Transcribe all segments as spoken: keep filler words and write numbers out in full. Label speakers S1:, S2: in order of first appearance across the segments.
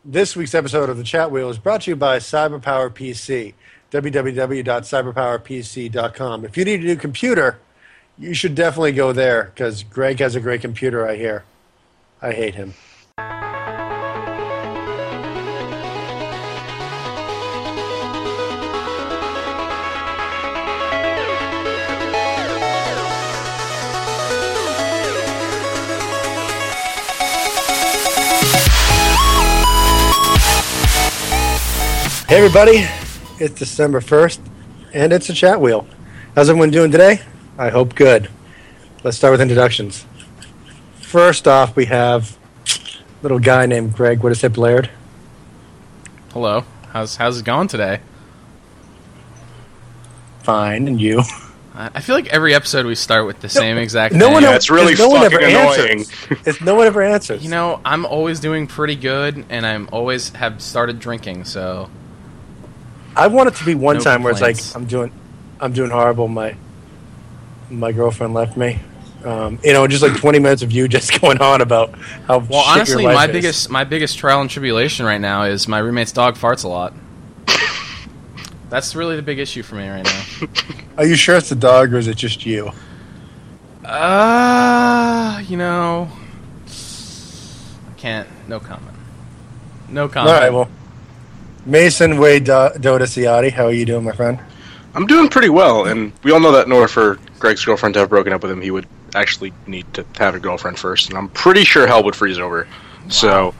S1: This week's episode of the Chat Wheel is brought to you by CyberPower P C, w w w dot cyberpower p c dot com. If you need a new computer, you should definitely go there, because Greg has a great computer, I hear. I hate him. Hey everybody, it's December first, and it's a Chat Wheel. How's everyone doing today? I hope good. Let's start with introductions. First off, we have a little guy named Greg. What is it, Laird?
S2: Hello. How's how's it going today?
S1: Fine, and you?
S2: I I feel like every episode we start with the same exact
S1: No
S2: thing.
S1: one,
S3: Yeah, it's really
S1: no one
S3: fucking
S1: ever
S3: annoying.
S1: answers. It's no one ever answers.
S2: You know, I'm always doing pretty good, and I'm always have started drinking, so...
S1: I want it to be one
S2: No
S1: time where it's like
S2: complaints.
S1: I'm doing, I'm doing horrible. My my girlfriend left me. Um, you know, just like twenty minutes of you just going on about how.
S2: Well,
S1: shit
S2: honestly,
S1: your life
S2: my
S1: is.
S2: biggest my biggest trial and tribulation right now is my roommate's dog farts a lot. That's really the big issue for me right now.
S1: Are you sure it's the dog or is it just you?
S2: Uh, you know... I can't... No comment. No
S1: All
S2: comment.
S1: right, well, Mason Wade Do- Dota Ciotti, how are you doing, my friend?
S3: I'm doing pretty well, and we all know that in order for Greg's girlfriend to have broken up with him, he would actually need to have a girlfriend first, and I'm pretty sure hell would freeze over. So,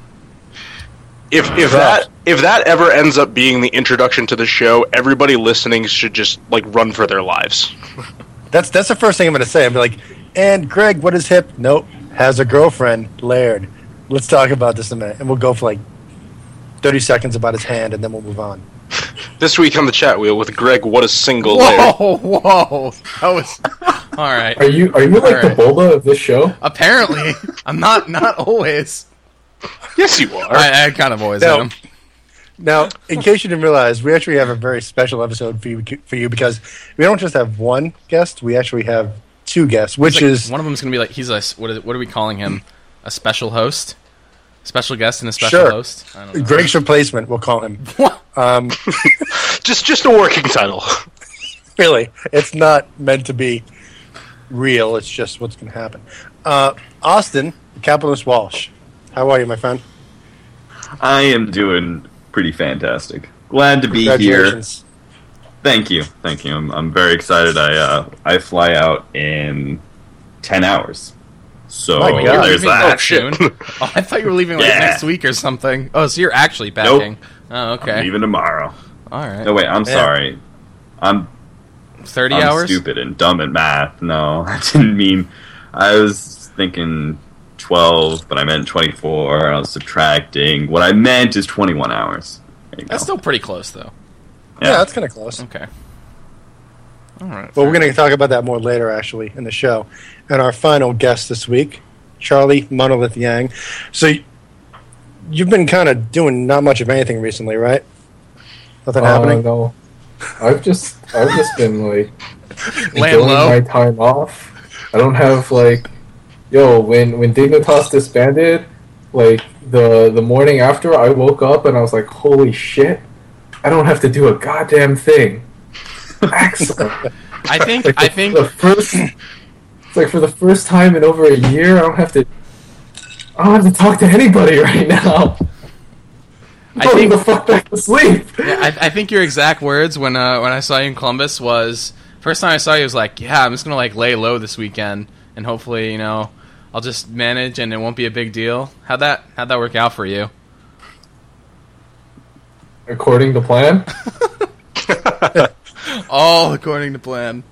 S3: if if that if that ever ends up being the introduction to the show, everybody listening should just like run for their lives.
S1: That's that's the first thing I'm going to say. I'll be like, and Greg, what is hip? Nope, has a girlfriend, Laird. Let's talk about this in a minute, and we'll go for like thirty seconds about his hand, and then we'll move on.
S3: This week on the Chat Wheel with Greg, what is single layer?
S2: Whoa, whoa. That was... All right.
S4: Are you are you like
S2: Alright.
S4: the Bulba of this show?
S2: Apparently. I'm not not always.
S3: Yes, you are.
S2: I, I kind of always
S1: No.
S2: am.
S1: Now, in case you didn't realize, we actually have a very special episode for you, for you because we don't just have one guest; we actually have two guests, which
S2: He's like-
S1: is
S2: one of them's going to be like he's a what is, what are we calling him? A special host, special guest, and a special
S1: Sure.
S2: host. I don't know.
S1: Greg's replacement. We'll call him.
S2: What?
S1: Um,
S3: just just a working title.
S1: really, it's not meant to be real. It's just what's going to happen. Uh, Austin, Capitalist Walsh, how are you, my friend?
S5: I am doing pretty fantastic. Glad to be here.
S1: Congratulations.
S5: Thank you, thank you. I'm, I'm very excited. I uh, I fly out in ten hours, so
S1: My God.
S2: You're
S5: there's
S2: leaving
S5: that.
S2: that soon? Oh, I thought you were leaving like
S5: Yeah.
S2: next week or something. Oh, so you're actually packing? Oh, okay.
S5: I'm leaving tomorrow.
S2: All right.
S5: No, wait, I'm
S1: Yeah.
S5: sorry. I'm
S2: Thirty
S5: I'm
S2: hours.
S5: stupid and dumb at math. No, I didn't mean. I was thinking twelve, but I meant twenty-four. I was subtracting. What I meant is twenty-one hours. There you
S2: That's
S5: go.
S2: still pretty close, though.
S1: Yeah, that's kind of close.
S2: Okay. All right.
S1: But we're going to talk about that more later, actually, in the show. And our final guest this week, Charlie Monolith Yang. So y- you've been kind of doing not much of anything recently, right? Nothing
S4: Uh,
S1: happening?
S4: no, I've just I've just been like
S2: Laying
S4: enjoying
S2: low.
S4: my time off. I don't have like, yo, when when Dignitas disbanded, like the the morning after, I woke up and I was like, holy shit, I don't have to do a goddamn thing. Excellent.
S2: I think.
S4: Like
S2: I
S4: the,
S2: think.
S4: the first, it's like for the first time in over a year, I don't have to. I don't have to talk to anybody right now. I'm
S2: I
S4: going
S2: think-
S4: the fuck back to sleep.
S2: Yeah, I, I think your exact words when uh, when I saw you in Columbus was first time I saw you was like, yeah, I'm just gonna like lay low this weekend and hopefully you know I'll just manage and it won't be a big deal. How'd that how'd that work out for you?
S4: According to plan.
S2: All according to plan.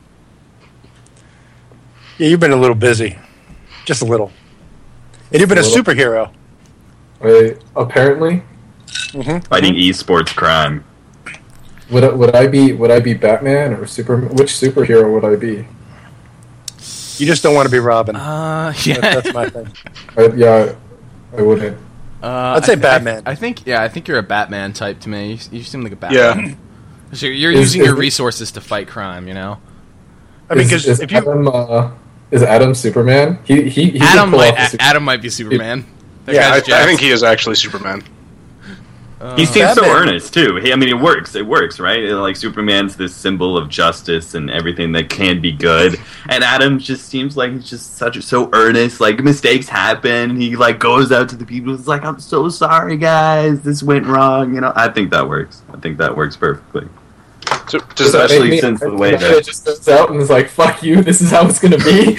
S1: Yeah, you've been a little busy. Just a little. And you've been a,
S4: A little.
S1: superhero.
S4: I, apparently,
S5: Fighting esports crime.
S4: would I, would I be would I be Batman or Superman? Which superhero would I be?
S1: You just don't want to be Robin.
S2: Uh, yeah.
S1: That's, that's my thing.
S4: I, yeah, I wouldn't.
S2: Uh,
S1: I'd say
S2: I th-
S1: Batman.
S2: I, I think yeah, I think you're a Batman type to me. You, you seem like a Batman.
S3: Yeah.
S2: So you're
S4: Is-
S2: using
S4: is
S2: your
S4: it-
S2: resources to fight crime, you know.
S1: I mean,
S4: Is-
S1: because
S4: is
S1: if you
S4: Adam, uh, is Adam Superman? He he, he could
S2: Adam
S4: pull
S2: might
S4: off the super-
S2: Adam might be Superman. That
S1: Yeah,
S3: I,
S2: guy's
S3: I
S2: jacked.
S3: think he is actually Superman.
S5: He seems so
S1: Batman-
S5: earnest too. He, I mean, it works. It works, right? Like Superman's this symbol of justice and everything that can be good, and Adam just seems like he's just such a, so earnest. Like mistakes happen, he like goes out to the people. He's like, "I'm so sorry, guys. This went wrong." You know, I think that works. I think that works perfectly.
S3: So, does that
S5: Especially
S4: Make me-
S5: since the way
S4: that
S5: that-
S4: it just goes out and is like, "Fuck you. This is how it's gonna be."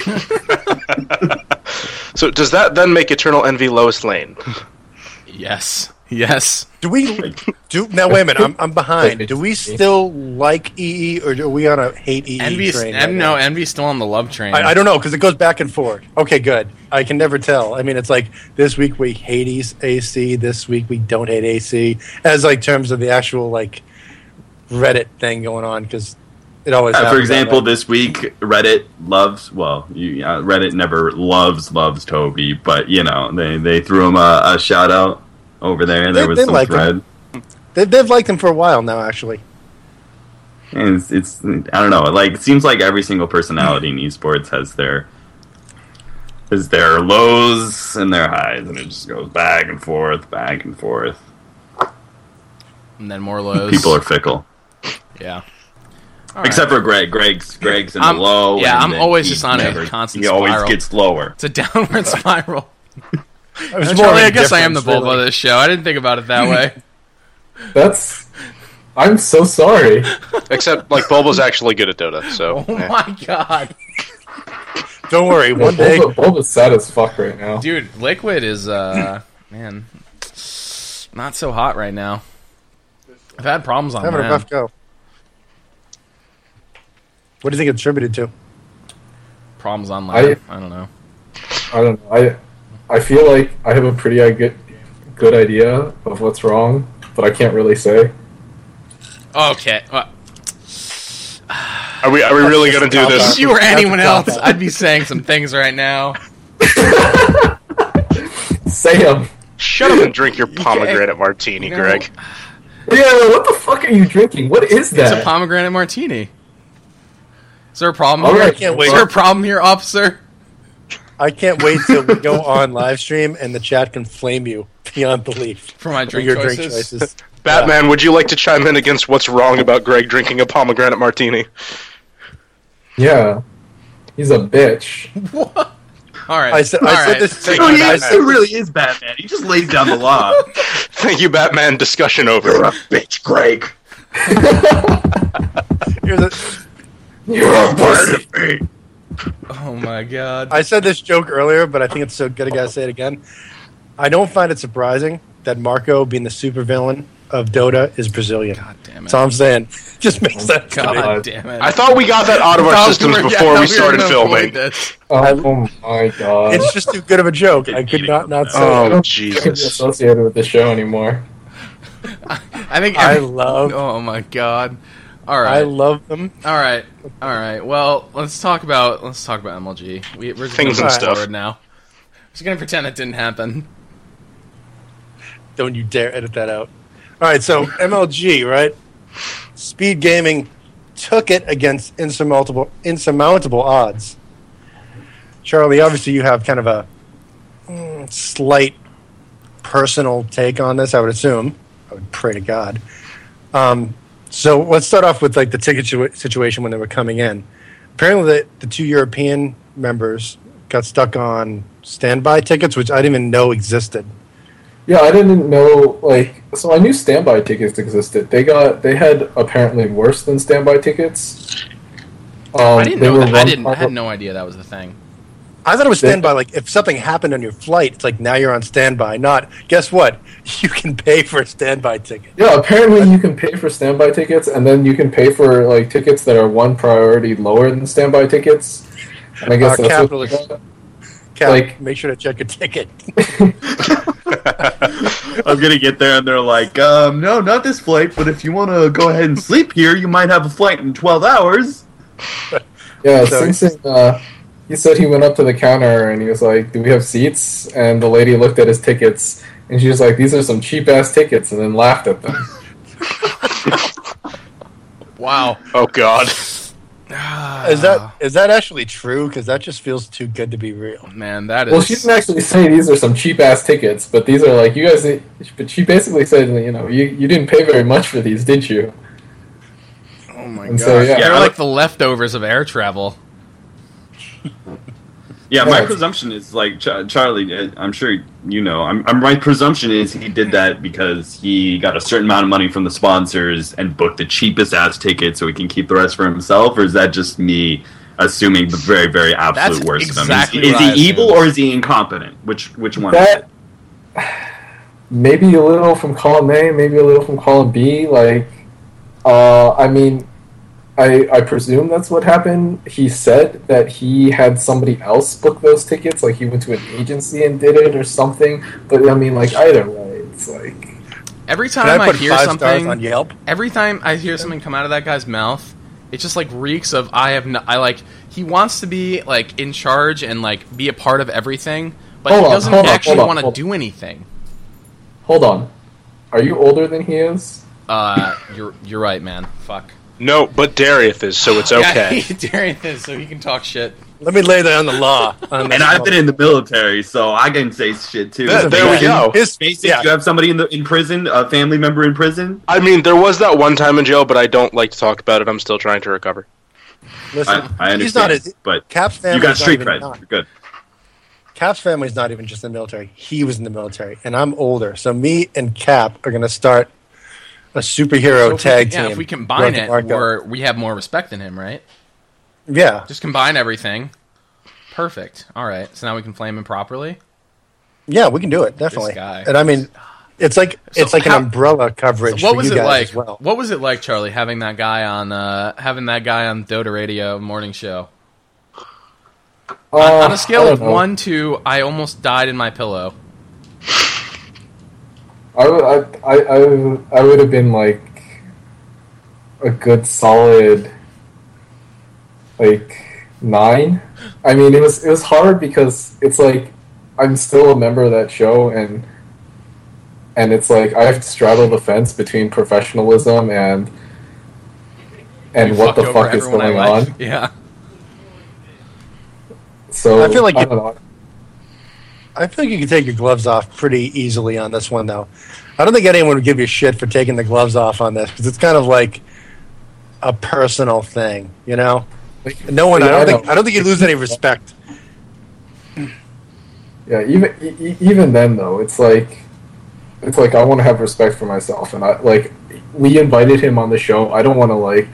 S3: so does that then make Eternal Envy Lois Lane?
S2: Yes. Yes.
S1: Do we do now? Wait a minute, I'm I'm behind. Do we still like E E, or are we on a hate E E
S2: Envy's,
S1: train?
S2: en-
S1: right
S2: no,
S1: now?
S2: Envy's still on the love train.
S1: I, I don't know because it goes back and forth. Okay, good. I can never tell. I mean, it's like this week we hate A C, this week we don't hate A C, as like terms of the actual like Reddit thing going on because it always.
S5: Uh,
S1: happens
S5: for
S1: that
S5: example,
S1: way.
S5: this week Reddit loves. Well, you, uh, Reddit never loves loves Toby, but you know they they threw him a, a shout out over there. There
S1: They-
S5: was
S1: they
S5: some
S1: like
S5: thread.
S1: him. They, they've liked him for a while now, actually.
S5: And it's, it's I don't know. Like it seems like every single personality in esports has their has their lows and their highs, and it just goes back and forth, back and forth.
S2: And then more lows.
S5: People are fickle,
S2: Yeah. All
S5: except
S2: right.
S5: for Greg. Greg's Greg's in
S2: I'm-
S5: the low.
S2: yeah,
S5: and
S2: I'm
S5: then
S2: always
S5: he
S2: just on a
S5: never-
S2: constant
S5: He always
S2: spiral.
S5: gets lower.
S2: It's a downward spiral.
S1: It was
S2: And
S1: more
S2: Charlie,
S1: of a
S2: I guess I am the
S1: difference,
S2: bulb of
S1: really.
S2: this show. I didn't think about it that way.
S4: That's. I'm so sorry.
S3: Except like Bulba's actually good at Dota. So
S2: Oh
S3: eh.
S2: my god.
S1: Don't worry, one day.
S4: Bulba, Bulba's sad as fuck right now.
S2: Dude, Liquid is, uh, man, not so hot right now. I've had problems on
S1: Having a
S2: that.
S1: rough go. What do you think it's attributed to?
S2: Problems online. I,
S4: I-
S2: don't know.
S4: I don't know. I I feel like I have a pretty uh, good good idea of what's wrong, but I can't really say.
S2: Okay. Well,
S3: Are we are we really
S1: That's
S3: gonna
S1: just
S3: do
S1: a
S3: this?
S2: if you were
S1: That's
S2: anyone
S1: a
S2: else,
S1: cop-out.
S2: I'd be saying some things right now.
S4: Say them.
S3: Shut up and drink your pomegranate martini,
S2: You know-
S3: Greg.
S4: Yeah, what the fuck are you drinking? What is
S2: It's a
S4: that?
S2: pomegranate martini. Is there a problem
S4: All
S2: here?
S4: right,
S1: I can't
S2: Is
S1: wait.
S2: there a problem here, officer?
S1: I can't wait till we go on live stream and the chat can flame you beyond belief
S2: For my
S1: for
S2: drink
S1: your
S2: choices?
S1: drink choices.
S3: Batman, would you like to chime in against what's wrong about Greg drinking a pomegranate martini?
S4: Yeah, he's a bitch.
S2: All right.
S1: I said,
S2: All
S1: I said
S2: right.
S1: this.
S3: Thank
S5: Oh,
S3: you,
S5: he,
S1: I
S3: Batman.
S1: said,
S5: he really is Batman. He just lays down the law.
S3: Thank you, Batman. Discussion over.
S5: You're a bitch, Greg.
S1: here's a,
S4: You're a pussy.
S2: Oh my god.
S1: I said this joke earlier, but I think it's so good I gotta say it again. I don't find it surprising that Marco, being the supervillain of Dota, is Brazilian.
S2: God damn it.
S1: That's all I'm saying. Just makes sense to me.
S2: God damn it.
S3: I thought we got that out of our
S2: Thought
S3: systems
S2: were- yeah,
S3: before
S2: no,
S3: we
S2: were
S3: started
S2: gonna
S3: filming.
S2: avoid this.
S4: Oh my god.
S1: It's just too good of a joke. I could not not say
S4: I
S1: it.
S3: Oh,
S4: don't think I can be
S3: Jesus.
S4: associated with the show anymore.
S2: I think
S1: I
S2: every-
S1: love,
S2: Oh my god. All
S1: I
S2: right.
S1: love them.
S2: All right. All right. Well, let's talk about let's talk about M L G. We, we're just
S3: Things
S2: gonna
S3: and
S2: move
S3: stuff.
S2: forward now. Just gonna pretend it didn't happen.
S1: Don't you dare edit that out. All right, so M L G, right? Speed Gaming took it against insurmountable insurmountable odds. Charlie, obviously you have kind of a mm, slight personal take on this, I would assume. I would pray to God. Um, so let's start off with like the ticket situa- situation when they were coming in. Apparently, the, the two European members got stuck on standby tickets, which I didn't even know existed.
S4: Yeah, I didn't know, like, so I knew standby tickets existed. They got, they had apparently worse than standby tickets. Um,
S2: I didn't
S4: they
S2: know
S4: were
S2: that. I
S4: run
S2: didn't. I
S4: by-
S2: had no idea that was the thing.
S1: I thought it was
S4: They-
S1: standby. Like if something happened on your flight, it's like now you're on standby. Not guess what? You can pay for a standby ticket.
S4: Yeah, apparently you can pay for standby tickets, and then you can pay for, like, tickets that are one priority lower than standby tickets. And I guess
S1: Uh,
S4: that's
S1: capitalist.
S4: what,
S1: Cap,
S4: Like-
S1: make sure to check your ticket.
S5: I'm gonna get there and they're like, um, no, not this flight, but if you want to go ahead and sleep here, you might have a flight in twelve hours.
S4: Yeah,
S1: So-
S4: Simpson, uh, he said he went up to the counter and he was like, do we have seats? And the lady looked at his tickets, and she was like, these are some cheap-ass tickets, and then laughed at them.
S2: Wow.
S3: Oh God.
S1: Is that is that actually true? Because that just feels too good to be real.
S2: Man, that is.
S4: Well, she didn't actually say these are some cheap ass tickets, but these are like you guys. But she basically said, you know, you, you didn't pay very much for these, did you?
S2: Oh my
S4: And
S2: god!
S4: so, yeah.
S2: They're like the leftovers of air travel.
S5: Yeah, my
S4: Yeah.
S5: presumption is like Ch- Charlie. uh, I'm sure you know. I'm, I'm. My presumption is he did that because he got a certain amount of money from the sponsors and booked the cheapest ass ticket so he can keep the rest for himself. Or is that just me assuming the very, very absolute
S2: That's
S5: worst
S2: exactly
S5: of him? Is,
S2: what
S5: is
S2: I
S5: he evil
S2: assumed.
S5: or is he incompetent? Which which one?
S4: That maybe a little from column A, maybe a little from column B. Like, uh, I mean, I I presume that's what happened. He said that he had somebody else book those tickets, like he went to an agency and did it or something. But I mean, like either way, it's like
S2: Every
S1: Can
S2: time
S1: I
S2: I,
S1: put
S2: hear
S1: five stars
S2: something,
S1: on Yelp?
S2: every time I hear something come out of that guy's mouth, it just like reeks of I have no. I like he wants to be like in charge and like be a part of everything, but
S4: Hold
S2: he
S4: on,
S2: doesn't
S4: hold on,
S2: actually
S4: hold on,
S2: want to
S4: hold
S2: do anything.
S4: hold on. Are you older than he is?
S2: Uh, you're you're right, man. Fuck.
S3: No, but Darius is, so it's okay.
S2: Yeah, Darian is, so he can talk shit.
S1: Let me lay that on the law. On
S5: And I've been in the military, so I can say shit too.
S3: There- there we go.
S1: His,
S5: Basic,
S1: yeah.
S5: you have somebody in the in prison, a family member in prison.
S3: I mean, there was that one time in jail, but I don't like to talk about it. I'm still trying to recover.
S1: Listen,
S5: I, I understand,
S1: he's not as,
S5: but
S1: Cap's family.
S5: you got street cred. You're good.
S1: Cap's family's not even just in the military. He was in the military, and I'm older. So me and Cap are going to start a superhero
S2: So if
S1: tag
S2: we,
S1: team.
S2: yeah, if we combine
S1: Rocky
S2: it,
S1: Marco.
S2: we're, we have more respect than him, right?
S1: yeah,
S2: Just combine everything. Perfect. All right, so now we can flame him properly.
S1: yeah, we can do it definitely.
S2: guy.
S1: And I mean, it's like
S2: So
S1: it's like
S2: how-
S1: an umbrella coverage
S2: So what
S1: for
S2: was
S1: you
S2: it
S1: guys
S2: like?
S1: as well.
S2: What was it like, Charlie, having that guy on uh, having that guy on Dota Radio morning show?
S4: Uh,
S2: on, on a
S4: I
S2: scale
S4: don't
S2: of
S4: know.
S2: one to, I almost died in my pillow.
S4: I would, I, I, I, would- I would have been like a good solid like nine. I mean, it was it was hard because it's like I'm still a member of that show, and and it's like I have to straddle the fence between professionalism and and
S2: You
S4: what
S2: fucked
S4: the
S2: over
S4: fuck is
S2: everyone I
S4: going
S2: like.
S4: on.
S2: Yeah.
S4: So
S1: I feel like
S4: I
S1: you-
S4: don't know.
S1: I feel like you can take your gloves off pretty easily on this one, though. I don't think anyone would give you shit for taking the gloves off on this because it's kind of like a personal thing, you know. Like, no one. I
S4: Yeah,
S1: don't
S4: I
S1: think.
S4: know.
S1: I don't think you lose any respect.
S4: Yeah, even e- e- even then though, it's like it's like I want to have respect for myself, and I like we invited him on the show. I don't want to like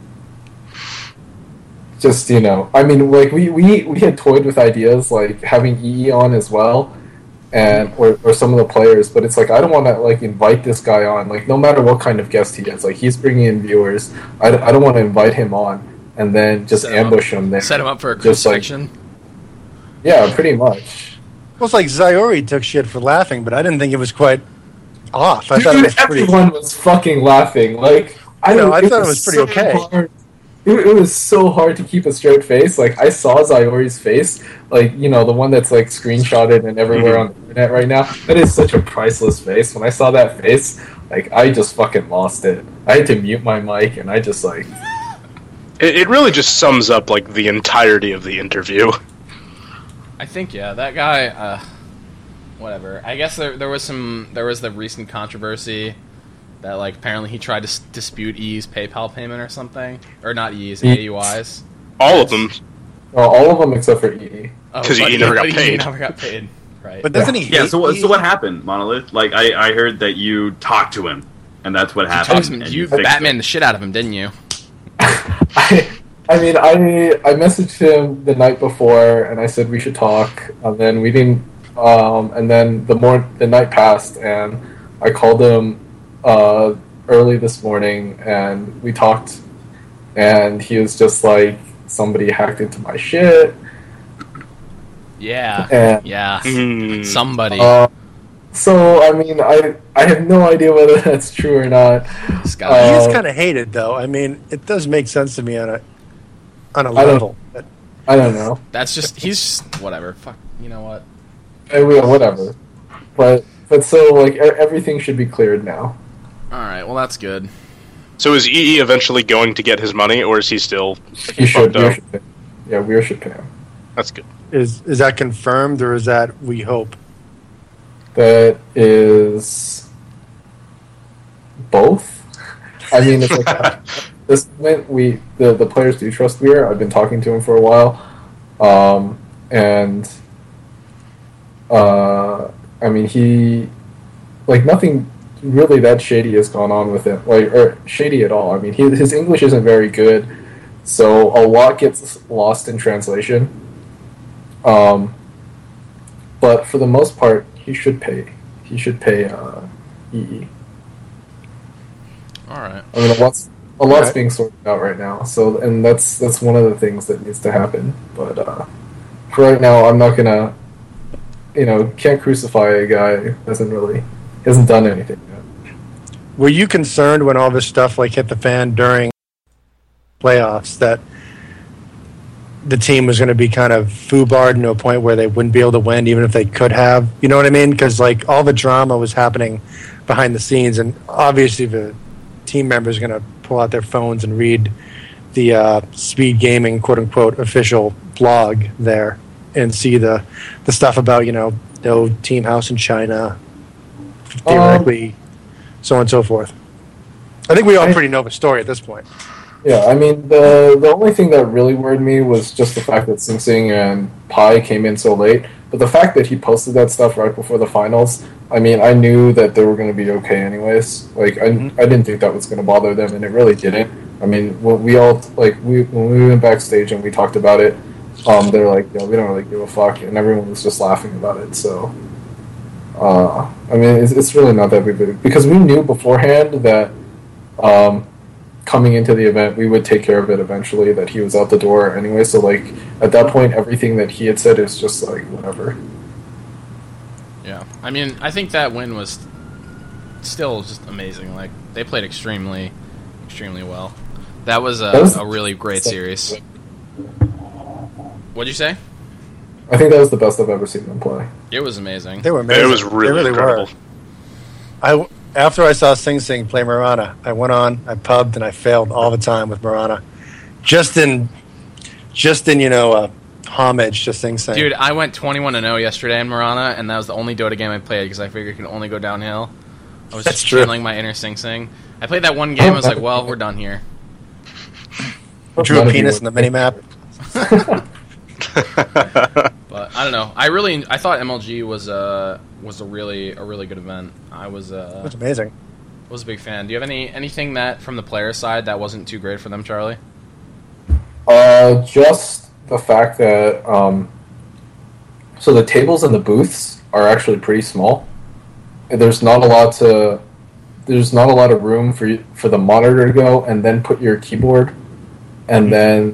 S4: just you know. I mean, like we, we we had toyed with ideas like having E E on as well, and or or some of the players. But it's like I don't want to like invite this guy on. Like no matter what kind of guest he is, like he's bringing in viewers. I, I don't want to invite him on and then just
S2: Set him up-
S4: ambush him there.
S2: Set him up for a
S4: Just like-
S2: crucifixion.
S4: Yeah, pretty much.
S1: Well, it's like Zyori took shit for laughing, but I didn't think it was quite off. I
S4: Dude,
S1: thought it was pretty.
S4: everyone was fucking laughing. Like I
S1: know,
S4: don't.
S1: I thought it was pretty
S4: so
S1: okay.
S4: hard. It, it was so hard to keep a straight face. Like I saw Zyori's face, like you know the one that's like screenshotted and everywhere
S1: Mm-hmm.
S4: on the internet right now. That is such a priceless face. When I saw that face, like I just fucking lost it. I had to mute my mic and I just like.
S3: It, it really just sums up like the entirety of the interview.
S2: I think yeah, that guy. Uh, whatever. I guess there there was some there was the recent controversy that like apparently he tried to s- dispute E's PayPal payment or something, or not E's,
S4: E-
S2: A U I's.
S3: All of them.
S4: Well, all of them except for E.
S2: Oh,
S3: 'Cause he
S2: but-
S3: never got
S2: but
S3: paid.
S2: He never got paid. Right.
S1: But doesn't he?
S5: Yeah.
S1: hate
S5: So what?
S1: E?
S5: So what happened, Monolith? Like I, I heard that you talked to him, and that's what happened.
S2: Talks-
S5: and
S2: you
S5: fixed
S2: Batman
S5: it.
S2: the shit out of him, didn't you?
S4: I, I mean, I I messaged him the night before, and I said we should talk, and then we didn't. Um, and then the more the night passed, and I called him uh, early this morning, and we talked, and he was just like, somebody hacked into my shit,
S2: Yeah.
S4: and
S2: Yeah.
S3: Mm.
S2: Somebody.
S4: uh, so I mean, I I have no idea whether that's true or not.
S2: this guy.
S4: uh,
S1: He is kind of hated, though. I mean, it does make sense to me on a on a
S4: I don't-
S1: level. But
S4: I don't know.
S2: That's just he's just whatever. Fuck. You know what?
S4: I mean, whatever, but but so like e- everything should be cleared now.
S2: All right. Well, that's good.
S3: So is E E eventually going to get his money, or is he still
S4: He should.
S3: fucked
S4: Weir
S3: up?
S4: should pay. Yeah, Weir should pay him.
S3: That's good.
S1: Is is that confirmed or is that we hope?
S4: That is both. I mean, it's like at this moment we the the players do trust Weir. I've been talking to him for a while, um, and uh, I mean he like nothing really that shady has gone on with him, like or shady at all. I mean, he, his English isn't very good, so a lot gets lost in translation. Um, but for the most part, he should pay. He should pay uh, E E.
S2: All right.
S4: I mean, a lot's a lot's
S1: Right.
S4: being sorted out right now. So, and that's that's one of the things that needs to happen. But uh, for right now, I'm not gonna, you know, can't crucify a guy who hasn't really hasn't done anything yet.
S1: Were you concerned when all this stuff like hit the fan during playoffs that the team was going to be kind of foobarred to a point where they wouldn't be able to win even if they could have? You know what I mean? Because like all the drama was happening behind the scenes, and obviously the team members are going to pull out their phones and read the uh, Speed Gaming quote unquote official blog there and see the the stuff about, you know, no team house in China, theoretically, so on and so forth. I think we all
S4: I-
S1: pretty know the story at this point.
S4: Yeah, I mean the the only thing that really worried me was just the fact that Sing Sing and Pi came in so late. But the fact that he posted that stuff right before the finals, I mean, I knew that they were going to be okay anyways. Like, I,
S1: Mhm.
S4: I didn't think that was going to bother them, and it really didn't. I mean, when we all like we when we went backstage and we talked about it, um, they're like, "Yo, we don't really give a fuck," and everyone was just laughing about it. So, uh, I mean, it's, it's really not that big because we knew beforehand that. Um, coming into the event, we would take care of it eventually, that he was out the door anyway, so like at that point everything that he had said is just like whatever.
S2: Yeah. I mean, I think that win was still just amazing. Like, they played extremely, extremely well. That was a,
S4: That was-
S2: a really great series. What'd you say?
S4: I think that was the best I've ever seen them play.
S2: It was amazing.
S1: They were amazing.
S3: It was really,
S1: They really
S3: incredible.
S1: were. I after I saw Sing Sing play Marana, I went on, I pubbed, and I failed all the time with Marana, just in, just in you know, uh, homage to Sing Sing.
S2: Dude, I went twenty-one and oh yesterday in Marana, and that was the only Dota game I played because I figured it could only go downhill. I was
S1: That's
S2: just
S1: true.
S2: channeling my inner Sing Sing. I played that one game, I was like, well, we're done here.
S1: Drew
S4: None
S1: a
S4: of you
S1: penis
S4: were-
S1: in the mini map.
S2: But I don't know. I really, I thought M L G was a was a really a really good event. I was
S1: It
S2: uh,
S1: was amazing.
S2: was a big fan. Do you have any anything that from the player side that wasn't too great for them, Charlie?
S4: Uh, just the fact that um, so the tables and the booths are actually pretty small. And there's not a lot to there's not a lot of room for you, for the monitor to go and then put your keyboard and then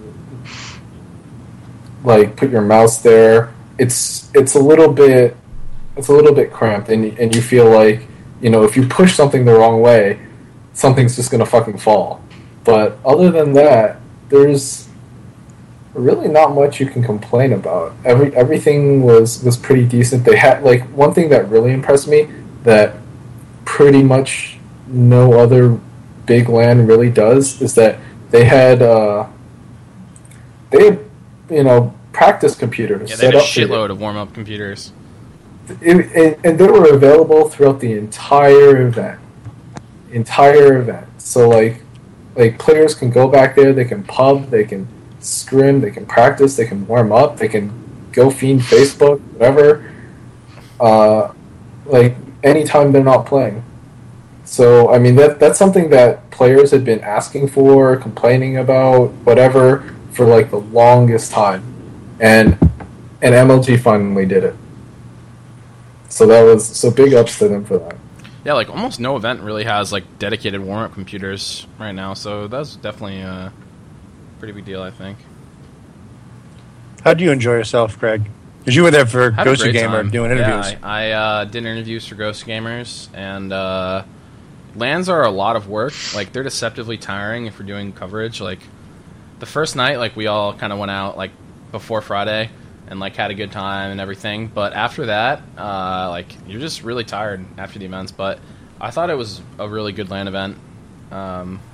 S4: like put your mouse there. It's it's a little bit it's a little bit cramped, and and you feel like, you know, if you push something the wrong way, something's just gonna fucking fall. But other than that, there's really not much you can complain about. Every everything was was pretty decent. They had like one thing that really impressed me that pretty much no other big LAN really does is that they had uh, they had, you know, practice computers
S2: Yeah, they
S4: set
S2: had a
S4: up for you.
S2: shitload of warm up computers.
S4: It, and, and they were available throughout the entire event. Entire event. So like like players can go back there, they can pub, they can scrim, they can practice, they can warm up, they can go fiend Facebook, whatever. Uh, like anytime they're not playing. So I mean that that's something that players had been asking for, complaining about, whatever, for like the longest time. And and M L G finally did it. So that was so big ups to them for that.
S2: Yeah, like almost no event really has like dedicated warm up computers right now, so that's definitely a pretty big deal, I think.
S1: How do you enjoy yourself, Greg? Because you were there for
S2: Had a
S1: Ghost
S2: great
S1: Gamer
S2: time.
S1: doing interviews.
S2: Yeah, I, I uh, did interviews for Ghost Gamers, and uh, LANs are a lot of work. Like, they're deceptively tiring if you're doing coverage. Like, the first night, like, we all kind of went out, like, before Friday and, like, had a good time and everything. But after that, uh, like, you're just really tired after the events. But I thought it was a really good LAN event. Um,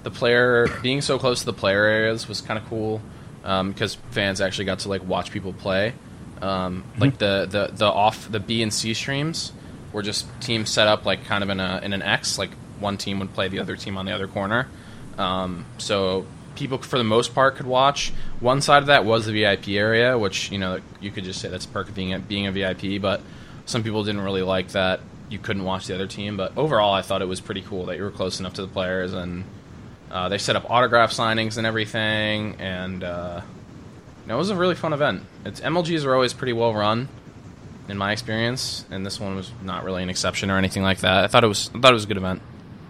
S2: the player being so close to the player areas was kind of cool because um, fans actually got to like watch people play. Um, mm-hmm. Like the, the, the off the B and C streams were just teams set up like kind of in a in an X. Like one team would play the other team on the other corner. Um, so people for the most part could watch. One side of that was the V I P area, which you know you could just say that's a perk of being a, being a V I P. But some people didn't really like that you couldn't watch the other team. But overall, I thought it was pretty cool that you were close enough to the players and. Uh, they set up autograph signings and everything, and uh, you know, it was a really fun event. It's M L Gs are always pretty well run, in my experience, and this one was not really an exception or anything like that. I thought it was, I thought it was a good event.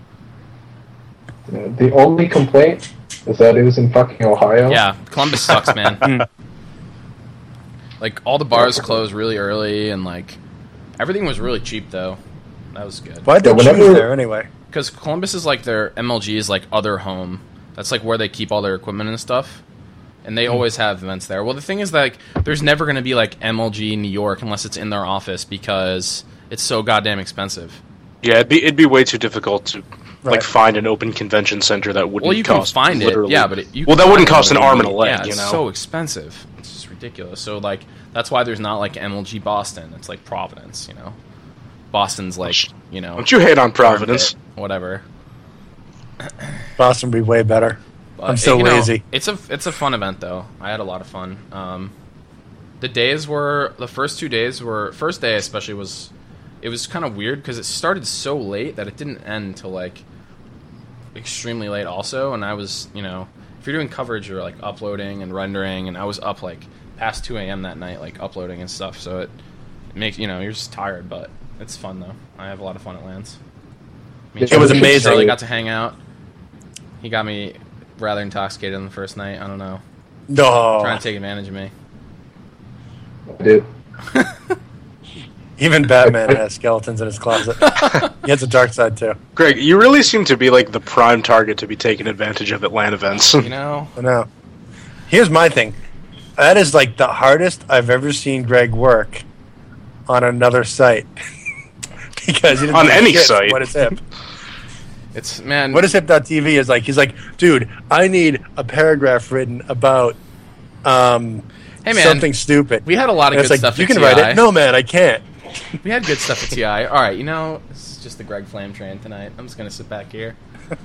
S4: The only complaint is that it was in fucking Ohio.
S2: Yeah, Columbus sucks, man. Like all the bars closed really early, and like everything was really cheap though. That was good.
S1: Why'd they
S4: Yeah,
S1: choose
S4: whenever-
S1: there anyway?
S2: Because Columbus is like their M L G's like other home. That's like where they keep all their equipment and stuff. And they mm. always have events there. Well, the thing is that like, there's never going to be like M L G New York unless it's in their office because it's so goddamn expensive.
S3: Yeah, it'd be it'd be way too difficult to
S1: Right.
S3: like find an open convention center that wouldn't
S2: Well, you can
S3: cost
S2: find it,
S3: literally.
S2: yeah, but it, you
S3: well,
S2: can
S3: that wouldn't
S2: find
S3: cost
S2: it
S3: an arm and a
S2: literally.
S3: leg.
S2: Yeah,
S3: you
S2: it's
S3: know,
S2: so expensive. It's just ridiculous. So like that's why there's not like M L G Boston. It's like Providence. You know, Boston's like you know.
S3: don't you hate on Providence?
S2: Armpit, whatever.
S1: Boston would be way better.
S2: But,
S1: I'm so
S2: you know,
S1: lazy.
S2: It's a it's a fun event though. I had a lot of fun. Um, the days were the first two days were first day especially was it was kind of weird because it started so late that it didn't end till like extremely late also. And I was you know if you're doing coverage you're like uploading and rendering and I was up like past two a.m. that night like uploading and stuff. So it, it makes you know you're just tired, but it's fun though. I have a lot of fun at LANs. I mean,
S1: It was amazing.
S2: Charlie got to hang out. He got me rather intoxicated on the first night. I don't know.
S1: No.
S2: Trying to take advantage of me.
S4: I did.
S1: Even Batman has skeletons in his closet. He has a dark side too.
S3: Greg, you really seem to be like the prime target to be taken advantage of at LAN events.
S2: You know?
S1: I know. Here's my thing. That is like the hardest I've ever seen Greg work on another site. Because he didn't
S3: On
S1: do
S3: any
S1: shit
S3: site.
S1: What is hip?
S2: It's, man...
S1: What is hip dot t v is like, he's like, dude, I need a paragraph written about um,
S2: Hey, man.
S1: something stupid.
S2: We had a lot of
S1: And
S2: good
S1: it's like,
S2: stuff
S1: you
S2: at
S1: can
S2: T I.
S1: write it. No, man, I can't.
S2: We had good stuff at T I. All right, you know, this is just the Greg Flame train tonight. I'm just going to sit back here.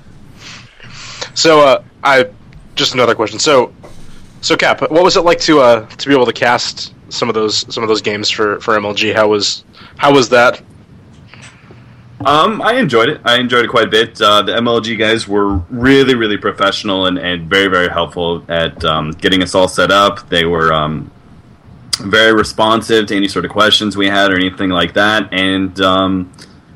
S3: So, uh, I just another question. So, so Cap, what was it like to uh to be able to cast some of those some of those games for, for M L G? How was how was that?
S5: Um, I enjoyed it. I enjoyed it quite a bit. Uh, the M L G guys were really, really professional and, and very, very helpful at um, getting us all set up. They were um, very responsive to any sort of questions we had or anything like that. And, um,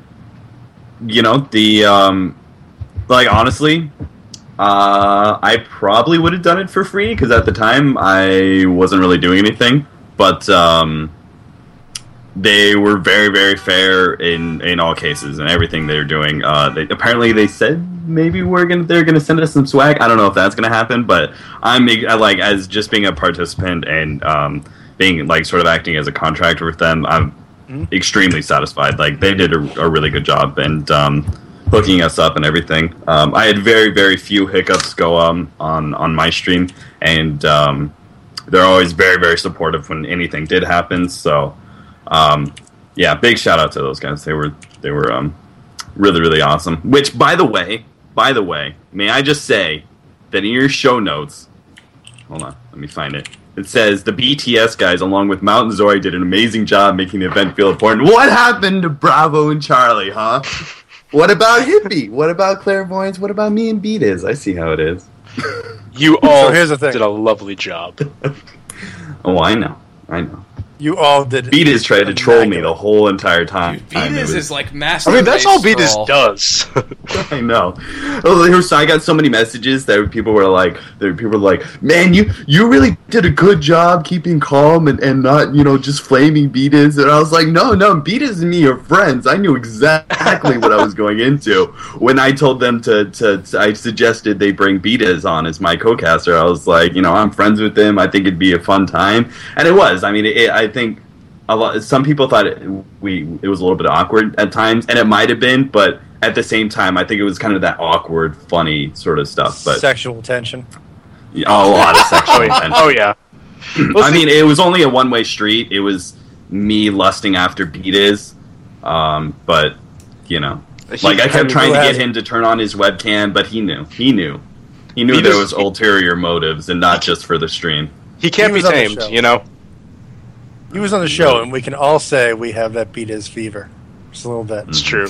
S5: you know, the, um, like, honestly, uh, I probably would have done it for free because at the time I wasn't really doing anything. But, um... they were very, very fair in, in all cases and everything they're doing. Uh, they, apparently, they said maybe we're gonna they're gonna send us some swag. I don't know if that's gonna happen, but I'm I, like as just being a participant and um, being like sort of acting as a contractor with them. I'm mm-hmm. extremely satisfied. Like they did a, a really good job and um, hooking us up and everything. Um, I had very, very few hiccups go um, on on my stream, and um, they're always very, very supportive when anything did happen. So. Um, yeah, big shout out to those guys. They were they were um, really really awesome. Which, by the way, by the way, may I just say that in your show notes, hold on, let me find it. It says the B T S guys, along with Mountain Zori, did an amazing job making the event feel important. What happened to Bravo and Charlie, huh? What about Hippie? What about Clairvoyance? What about me and Beat Is? I see how it is.
S3: You all
S1: So here's the thing.
S3: did a lovely job.
S5: Oh, I know, I know.
S1: You all did.
S5: Beat Is tried to troll me the whole entire time.
S2: Dude, Beat is, is like master
S3: I mean, that's all
S2: race
S3: Beatus
S2: troll.
S3: does.
S5: I know. Oh, there was- so I got so many messages that people were like, that people were like, "Man, you you really did a good job keeping calm and, and not you know just flaming Beatus." And I was like, "No, no, Beatus and me are friends. I knew exactly what I was going into when I told them to, to, to I suggested they bring Beatus on as my co-caster. I was like, you know, I'm friends with him. I think it'd be a fun time, and it was. I mean, it, I think. A lot, some people thought it, we it was a little bit awkward at times, and it might have been, but at the same time, I think it was kind of that awkward, funny sort of stuff. But
S1: Sexual tension.
S5: yeah, a lot of sexual
S3: Oh yeah.
S5: tension.
S3: Oh yeah.
S5: I mean, it was only a one-way street. It was me lusting after Beat Is, um, but you know,
S3: He-
S5: like I
S1: I
S5: kept
S1: mean,
S5: trying
S1: who
S5: to get
S1: hasn't?
S5: him to turn on his webcam, but he knew. He knew. He knew
S3: He
S5: there
S3: just-
S5: was ulterior motives and not just for the stream.
S3: He can't
S1: He
S3: be
S1: was on the
S3: tamed,
S1: show.
S3: you know.
S1: He was on the show, and we can all say we have that beat his fever. Just a little bit.
S3: It's true.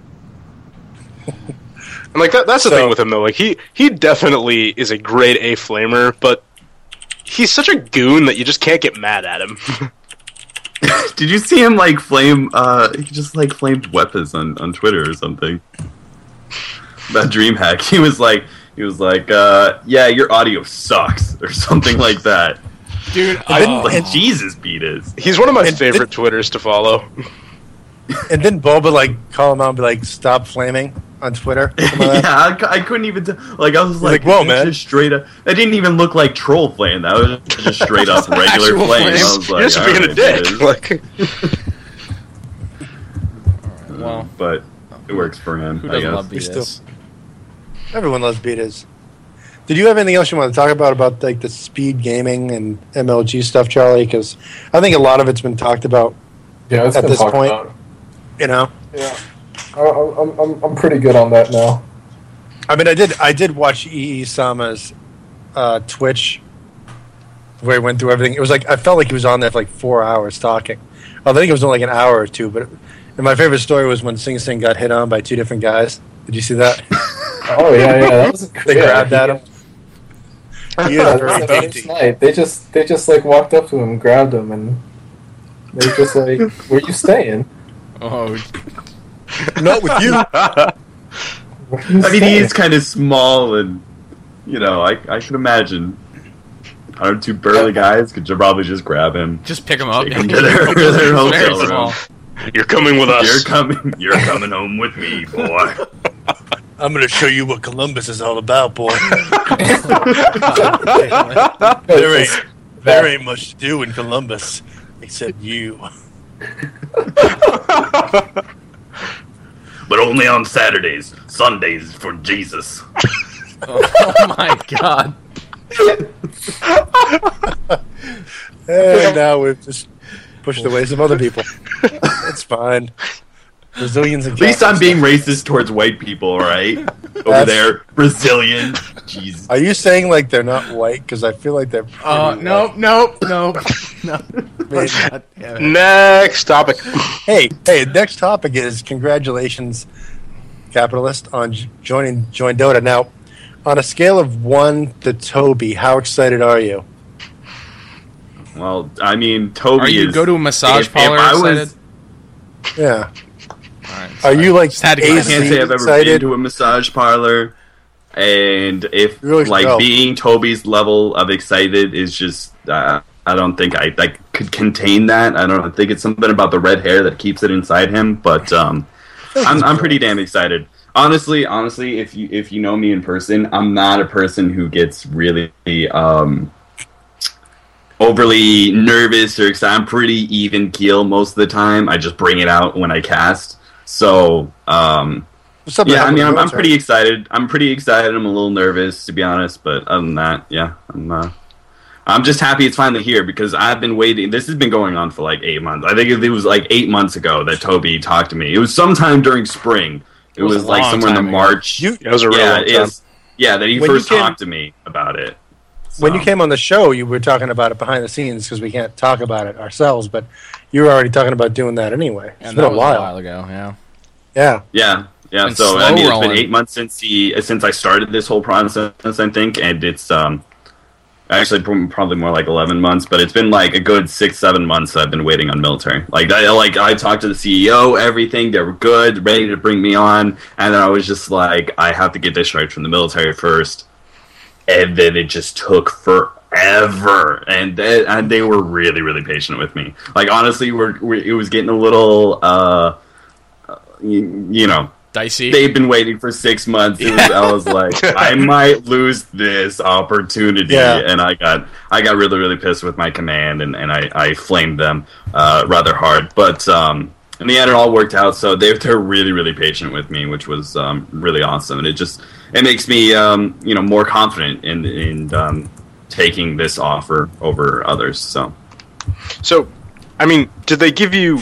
S3: And like that, that's the
S1: So-
S3: thing with him though. Like he he definitely is a grade A flamer, but he's such a goon that you just can't get mad at him.
S5: Did you see him like flame? Uh, he just like flamed weapons on, on Twitter or something. That dream hack. He was like, he was like, uh, yeah, your audio sucks or something like that.
S2: Dude,
S5: I
S1: didn't-
S2: oh,
S5: like
S1: and-
S5: Jesus beat is.
S3: He's one of my
S1: And
S3: favorite
S1: did-
S3: Twitters to follow.
S1: And then Boba like call him out and be like, "Stop flaming" on Twitter. Something like that.
S5: Yeah, I, cou- I couldn't even t- like. I was like,
S1: like, whoa,
S5: it's
S1: man.
S5: just straight up. That didn't even look like troll flame. That was just straight up regular
S2: Actual
S5: flame.
S2: flame.
S5: I was like,
S3: You're just being a
S5: alright,
S3: dick.
S5: dude.
S3: Like,
S2: well,
S5: But it works for him.
S2: who
S5: I
S2: doesn't
S5: guess.
S2: love
S1: We
S2: Beatus?
S1: Everyone loves beatas. Did you have anything else you want to talk about about like the speed gaming and M L G stuff, Charlie? Because I think a lot of it's been talked about.
S4: Yeah, it's
S1: At
S4: been
S1: this
S4: talked
S1: point-
S4: about.
S1: You know,
S4: Yeah, I- I'm, I'm, I'm pretty good on that now.
S1: I mean, I did I did watch E E Sama's uh, Twitch where he went through everything. It was like I felt like he was on there for like four hours talking. I think it was only like an hour or two. But and my favorite story was when Sing Sing got hit on by two different guys. Did you see that?
S4: Oh yeah, yeah, that was
S1: They
S4: yeah,
S1: grabbed at him. He
S4: Yeah,
S1: is
S4: that was
S1: very
S4: the
S1: dainty.
S4: first night. They just they just like walked up to him, grabbed him, and they were just like, "Where you staying?"
S2: Oh,
S1: Not with you.
S4: Where you
S5: I mean,
S4: staying?"
S5: he's kind of small, and you know, I I can imagine one or two burly guys could ju- probably just grab him.
S2: just pick him up.
S5: Take him to their- to their
S2: It's very
S5: hotel room.
S2: small.
S3: you're coming with us.
S5: You're coming. You're coming home with me, boy.
S1: I'm going to show you what Columbus is all about, boy. there ain't there ain't much to do in Columbus except you.
S5: But only on Saturdays. Sundays for Jesus.
S2: Oh my god.
S1: And now we've just pushed away some other people. It's fine. Brazilians and
S5: At least I'm
S1: Catholics.
S5: being racist towards white people, right? Over
S1: That's-
S5: there, Brazilian. Jeez.
S1: Are you saying like they're not white? Because I feel like they're. pretty
S2: Oh,
S1: white.
S2: nope, nope, nope. No.
S1: Man.
S2: God damn it.
S3: Next topic.
S1: Hey, hey. Next topic is congratulations, capitalist, on j- joining join Dota. Now, on a scale of one to Toby, how excited are you?
S5: Well, I mean, Toby
S2: Are you
S5: is...
S2: go to a massage
S5: if- if
S2: parlor
S5: I was-
S2: excited?
S1: Yeah.
S2: Alright,
S1: Are
S2: sorry.
S1: you like
S2: Just had to
S5: I
S2: get
S1: A C
S5: can't say I've ever
S1: excited?
S5: been to a massage parlor, and if
S1: You really should
S5: like
S1: go.
S5: being Toby's level of excited is just, uh, I don't think I, I could contain that. I don't I think it's something about the red hair that keeps it inside him. But um, I'm I'm pretty damn excited. Honestly, honestly, if you if you know me in person, I'm not a person who gets really um, overly nervous or excited. I'm pretty even keel most of the time. I just bring it out when I cast. So, um,
S1: What's up,
S5: yeah,
S1: man?
S5: I mean, I'm, I'm
S1: Military.
S5: pretty excited. I'm pretty excited. I'm a little nervous, to be honest. But other than that, yeah, I'm. Uh, I'm just happy it's finally here because I've been waiting. This has been going on for like eight months. I think it was like eight months ago that Toby talked to me. It was sometime during spring. It,
S2: It was
S5: was,
S2: a
S5: like
S2: long
S5: somewhere in the
S2: time ago.
S5: March.
S1: You-
S3: It was a real
S5: yeah,
S3: long
S5: it
S3: time.
S5: is. Yeah, that he
S1: When you
S5: first
S1: came-
S5: talked to me about it.
S1: When you
S5: So-
S1: came on the show, you were talking about it behind the scenes because we can't talk about it ourselves. But you were already talking about doing that anyway. It's
S2: And
S1: been
S2: that
S1: a
S2: was
S1: while.
S2: a while ago, yeah.
S1: Yeah.
S5: Yeah, yeah.
S2: And
S5: So
S2: slow
S5: I mean, it's
S2: rolling.
S5: been eight months since he since I started this whole process, I think, and it's um actually pr- probably more like eleven months, but it's been like a good six, seven months I've been waiting on military. Like I like I talked to the C E O, everything, they were good, ready to bring me on, and then I was just like, I have to get discharged from the military first, and then it just took forever, and they, and they were really, really patient with me. Like honestly, we're, we it was getting a little, uh, you, you know.
S2: Dicey.
S5: They've been waiting for six months. It was, I was like, I might lose this opportunity,
S1: Yeah.
S5: and I got, I got really, really pissed with my command, and, and I, I flamed them uh, rather hard. But um, in the end, it all worked out. So they're they're really really patient with me, which was um, really awesome, and it just it makes me um, you know more confident in in um, taking this offer over others. So,
S3: so, I mean, did they give you?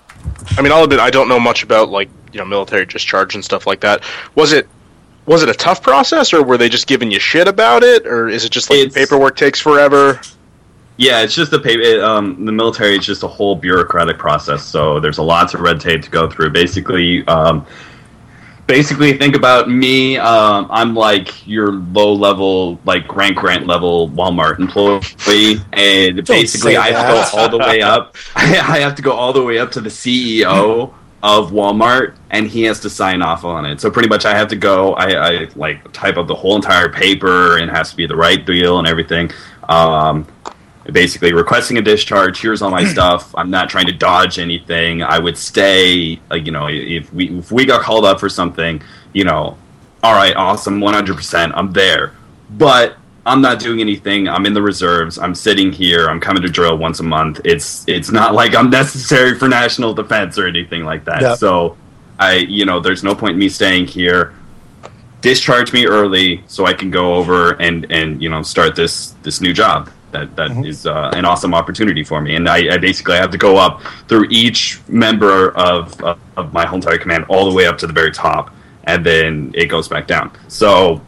S3: I mean, I'll admit I don't know much about like you know military discharge and stuff like that. Was it was it a tough process, or were they just giving you shit about it, or is it just like
S5: It's-
S3: the paperwork takes forever?
S5: Yeah, it's just the paper. It, um, the military is just a whole bureaucratic process. So there's a lots of red tape to go through. Basically, um, basically think about me. Um, I'm like your low level, like rank grant level Walmart employee, and basically
S1: say
S5: I have
S1: that.
S5: to go all the way up. I, I have to go all the way up to the C E O of Walmart, and he has to sign off on it. So pretty much, I have to go. I, I like type up the whole entire paper, and it has to be the right deal and everything. Um, Basically, requesting a discharge. Here's all my stuff. I'm not trying to dodge anything. I would stay. Uh, you know, if we if we got called up for something, you know, all right, awesome, one hundred percent, I'm there. But I'm not doing anything. I'm in the reserves. I'm sitting here. I'm coming to drill once a month. It's it's not like I'm necessary for national defense or anything like that.
S1: Yep.
S5: So, I you know, there's no point in me staying here. Discharge me early so I can go over and and you know start this this new job. That that mm-hmm. is uh, an awesome opportunity for me, and I, I basically have to go up through each member of uh, of my whole entire command all the way up to the very top, and then it goes back down. So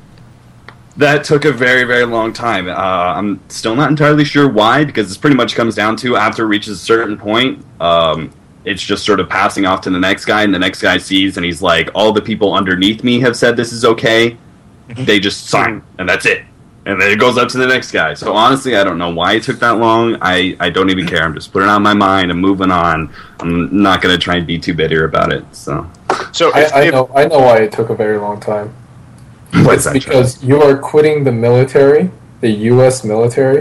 S5: that took a very very long time. Uh, I'm still not entirely sure why, because this pretty much comes down to after it reaches a certain point, um, it's just sort of passing off to the next guy, and the next guy sees, and he's like, all the people underneath me have said this is okay. Mm-hmm. They just sign, and that's it. And then it goes up to the next guy. So honestly, I don't know why it took that long. I, I don't even care. I'm just putting it on my mind. I'm moving on. I'm not going to try and be too bitter about it. So,
S3: so
S4: I,
S3: if,
S4: I
S3: if,
S4: know I know why it took a very long time.
S5: what's that?
S4: Because you are quitting the military, the U S military,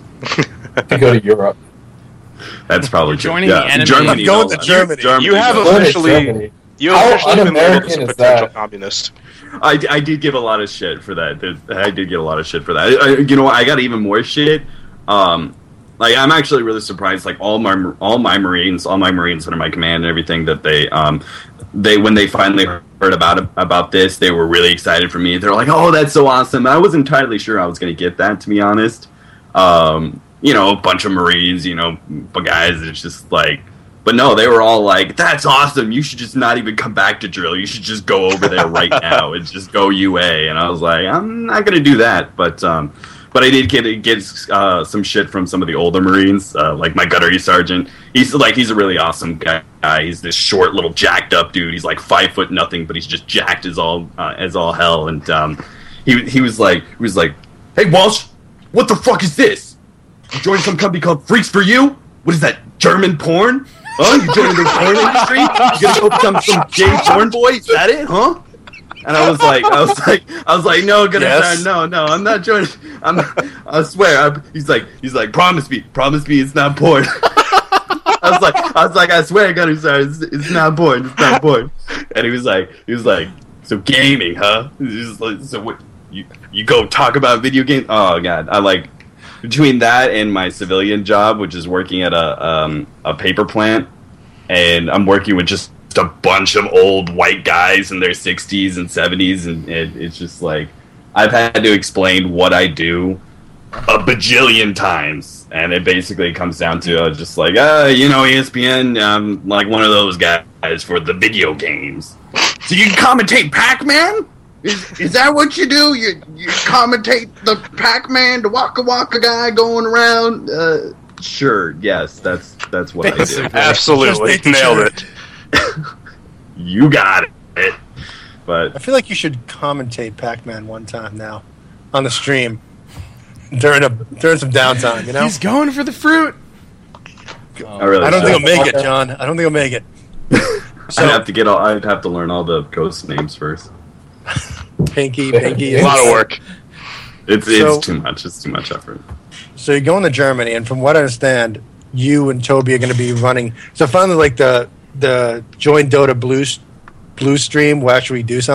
S4: to go to Europe.
S5: That's probably true.
S2: Joining
S5: yeah.
S2: the enemy.
S5: Germany.
S1: I'm going
S5: knows
S1: to
S5: that.
S1: Germany.
S5: Germany
S3: You have
S5: knows
S3: a-
S4: Going to
S3: Officially-
S4: Germany.
S3: you
S4: How
S3: officially been labeled as
S4: un-American
S3: a
S4: is
S3: potential
S4: that?
S3: communist.
S5: I, I did get a lot of shit for that. I did get a lot of shit for that. I, I, you know, I got even more shit. Um, like I'm actually really surprised. Like all my all my Marines, all my Marines under my command, and everything that they um they when they finally heard about it, about this, they were really excited for me. They're like, "Oh, that's so awesome!" And I wasn't entirely sure I was going to get that, to be honest. Um, you know, a bunch of Marines, you know, guys. It's just like. But no, they were all like, that's awesome. You should just not even come back to drill. You should just go over there right now and just go U A. And I was like, I'm not going to do that. But um, but I did get get uh, some shit from some of the older Marines, uh, like my gunnery sergeant. He's like, he's a really awesome guy. He's this short, little jacked up dude. He's like five foot nothing, but he's just jacked as all uh, as all hell. And um, he he was like, he was like, hey Walsh, what the fuck is this? You joined some company called Freaks for You? What is that, German porn? Oh, you joining the porn industry? You gonna go become some gay porn boy? Is that it, huh? And I was like, I was like, I was like, no, gonna
S1: Yes.
S5: no, no, I'm not joining. I'm, I swear. I'm, he's like, he's like, promise me, promise me, it's not porn. I was like, I was like, I swear, God, I'm sorry, it's, it's not porn, it's not porn. And he was like, he was like, so gaming, huh? He was like, so what? You you go talk about video games? Oh God, I like. Between that and my civilian job, which is working at a um, a paper plant, and I'm working with just a bunch of old white guys in their sixties and seventies, and it, it's just like I've had to explain what I do a bajillion times, and it basically comes down to uh, just like, uh, you know, E S P N, um, like one of those guys for the video games. So you can commentate Pac-Man? Is, is that what you do? You you commentate the Pac-Man, the Waka Waka guy going around? Uh, sure, yes, that's that's what I do.
S3: Absolutely,
S1: Just
S3: nailed it.
S5: You got it. But
S1: I feel like you should commentate Pac-Man one time now on the stream during a during some downtime. You know,
S2: He's going for the fruit.
S5: I really
S1: I don't
S5: should.
S1: think he'll make it, John. I don't think he'll make it.
S5: I'd have to get all. I'd have to learn all the ghost names first.
S1: Pinky, Pinky.
S3: A lot of work.
S5: It's
S1: So-
S5: it's too much. It's too much effort.
S1: So you're going to Germany, and from what I understand, you and Toby are going to be running. So finally, like the the join Dota Blue Blue stream. Where should we do something?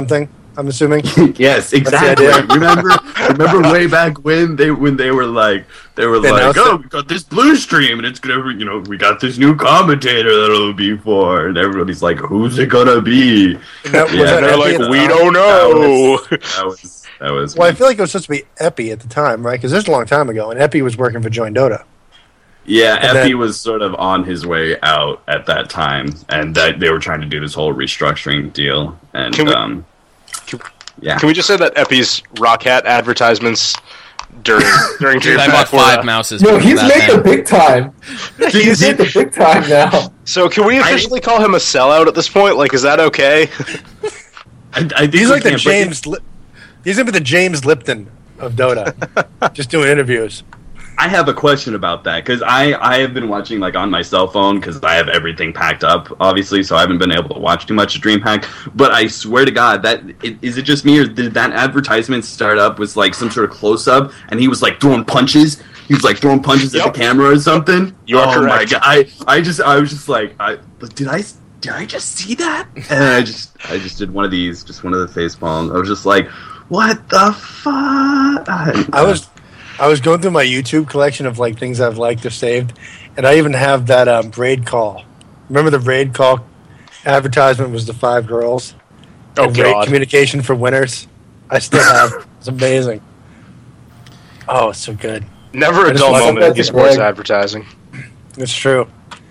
S1: I'm assuming.
S5: Yes, exactly. remember, remember way back when they when they were like they were
S1: They
S5: like,
S1: announced
S5: oh,
S1: it.
S5: we got this blue stream and it's gonna, you know, we got this new commentator that'll be for, and everybody's like, who's it gonna be?
S1: That- was
S5: Yeah,
S1: that
S3: They're
S1: Epi
S3: like,
S1: at the
S3: we
S1: time?
S3: don't know.
S5: That was that was.
S1: Well, I feel like it was supposed to be Epi at the time, right? Because this is a long time ago, and Epi was working for Join Dota.
S5: Yeah,
S1: And
S5: Epi
S1: then-
S5: was sort of on his way out at that time, and that they were trying to do this whole restructuring deal. And
S3: Can we-
S5: um,
S3: can-
S5: yeah,
S3: Can we just say that Epi's Rock Hat advertisements during during
S2: Dude, I
S3: DreamHack
S2: bought
S3: were,
S2: five
S3: uh,
S2: mouses.
S4: Yo,
S2: because of
S4: he's
S2: that
S4: making
S2: thing.
S4: big time. He's
S3: He's-
S4: making big time now.
S3: So can we officially call him a sellout at this point? Like, is that okay?
S5: I, I think
S1: He's
S5: we
S1: like the
S5: can, but
S1: James. Lip- he's gonna be the James Lipton of Dota, just doing interviews.
S5: I have a question about that because I, I have been watching like on my cell phone because I have everything packed up, obviously, so I haven't been able to watch too much of DreamHack. But I swear to God, that it, is it just me or did that advertisement start up with like some sort of close up and he was like throwing punches? He was like throwing punches
S3: Yep.
S5: at the camera or something.
S3: You are
S5: oh
S3: correct.
S5: My God. I I just I was just like I did I did I just see that? And I just I just did one of these, just one of the face palms. I was just like, what the fuck? I,
S1: I was, I was going through my YouTube collection of like things I've liked or saved, and I even have that um, raid call. Remember the raid call advertisement was the five girls.
S3: Oh
S1: And raid
S3: God!
S1: communication for winners. I still have. It's amazing. Oh, it's so good.
S3: Never
S1: I
S3: a
S1: just
S3: dull
S1: want
S3: moment in
S4: something
S3: esports
S4: to-
S3: advertising.
S1: It's true.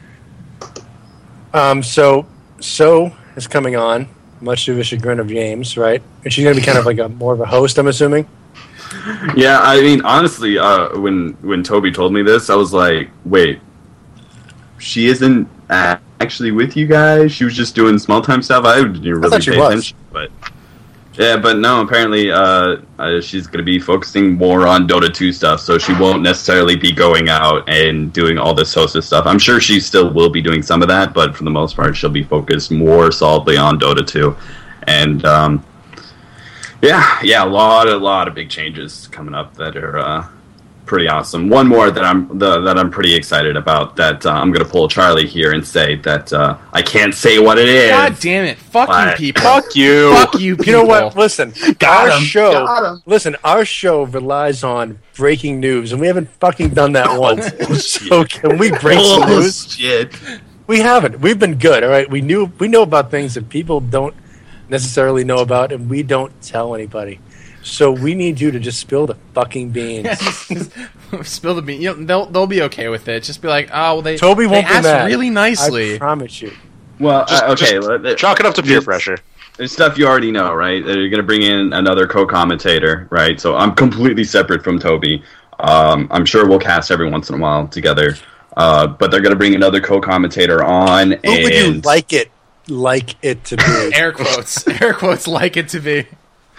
S1: Um, so, so is coming on, much to the chagrin of James, right? And she's going to be kind of like a more of a host, I'm assuming.
S5: Yeah, I mean, honestly, uh, when when Toby told me this, I was like, "Wait, she isn't uh, actually with you guys? She was just doing small time stuff. I didn't really
S1: thought she
S5: pay
S1: was.
S5: attention." But yeah, but no, apparently, uh, uh, she's going to be focusing more on Dota two stuff, so she won't necessarily be going out and doing all this hostess stuff. I'm sure she still will be doing some of that, but for the most part, she'll be focused more solidly on Dota two, and. Um, Yeah, yeah, a lot, a lot of big changes coming up that are uh, pretty awesome. One more that I'm the, that I'm pretty excited about. That uh, I'm going to pull Charlie here and say that uh, I can't say what it is.
S2: God damn it! Fuck you,
S5: But-
S2: people.
S3: Fuck you!
S2: Fuck you, people.
S1: You know what? Listen,
S5: Got
S1: our
S5: him,
S1: show.
S5: got him.
S1: Listen, our show relies on breaking news, and we haven't fucking done that once. So can we break some
S5: Oh,
S1: news?
S5: shit.
S1: We haven't. We've been good. All right. We knew. We know about things that people don't necessarily know about, and we don't tell anybody. So we need you to just spill the fucking beans.
S2: Spill the bean. You know, they'll they'll be okay with it. Just be like, oh, well, they
S1: Toby won't
S2: they
S1: be
S2: asked
S1: mad.
S2: really
S1: I
S2: nicely.
S1: promise you.
S5: Well,
S3: Just-
S5: uh, okay.
S3: just
S5: let- let-
S3: Chalk it up to peer
S5: this-
S3: pressure.
S5: There's stuff you already know, right? They're going to bring in another co-commentator, right? So I'm completely separate from Toby. Um, I'm sure we'll cast every once in a while together. Uh, but they're going to bring another co-commentator on.
S1: Who would you
S5: and
S1: like it? Like it to be?
S2: Air quotes. Air quotes like it to be.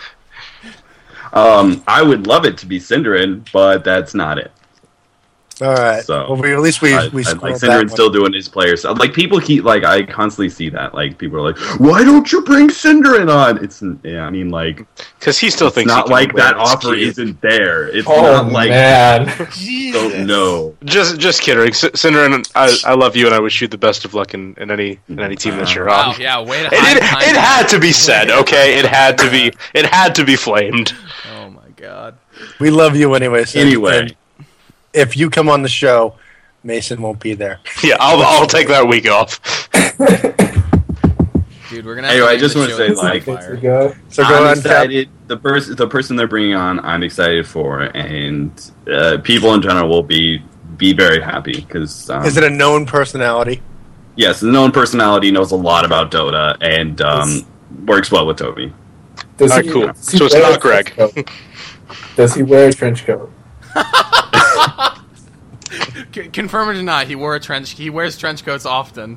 S5: Um, I would love it to be Cinderin, but that's not it.
S1: All right.
S5: So,
S1: well, we, at least we
S5: I,
S1: we
S5: I,
S1: scored
S5: like
S1: that
S5: Cinderin
S1: one.
S5: still doing his player stuff. Like people keep like I constantly see that. Like people are like, "Why don't you bring Cinderin on?" It's yeah. I mean, like
S3: Because he still
S5: it's
S3: thinks
S5: not
S3: he can
S5: like
S3: win.
S5: that
S3: It's
S5: offer
S3: cute.
S5: isn't there. It's
S4: Oh
S5: not like
S4: man,
S5: don't know.
S3: Just, just kidding, C- Cinderin. I, I love you, and I wish you the best of luck in, in any in any team that you're
S2: Wow,
S3: on.
S2: yeah, way to
S3: It,
S2: hide
S3: it,
S2: behind
S3: it
S2: that.
S3: had to be said, okay? It had to be. It had to be flamed.
S2: Oh my god.
S1: We love you anyway. So
S5: Anyway.
S1: and if you come on the show, Mason won't be there.
S3: Yeah, I'll I'll take that week off.
S2: Dude, we're gonna have
S5: Anyway,
S2: to
S5: I
S2: make
S5: just
S2: the
S5: wanna
S2: show
S5: say,
S2: on
S5: like-
S4: it's
S2: fire.
S4: a guy.
S1: So go
S5: I'm
S1: ahead and cap.
S5: excited. The person, the person they're bringing on, I'm excited for, and uh, people in general will be be very happy because um,
S1: Is it a known personality?
S5: yes, the known personality knows a lot about Dota and um,
S4: It's-
S5: works well with Toby.
S4: Does
S3: Alright,
S4: he-
S3: cool.
S4: does he
S3: So it's
S4: wear
S3: not
S4: a trench
S3: Greg.
S4: coat? Does he wear a trench coat?
S2: C- confirm or deny, he wore a trench. He wears trench coats often.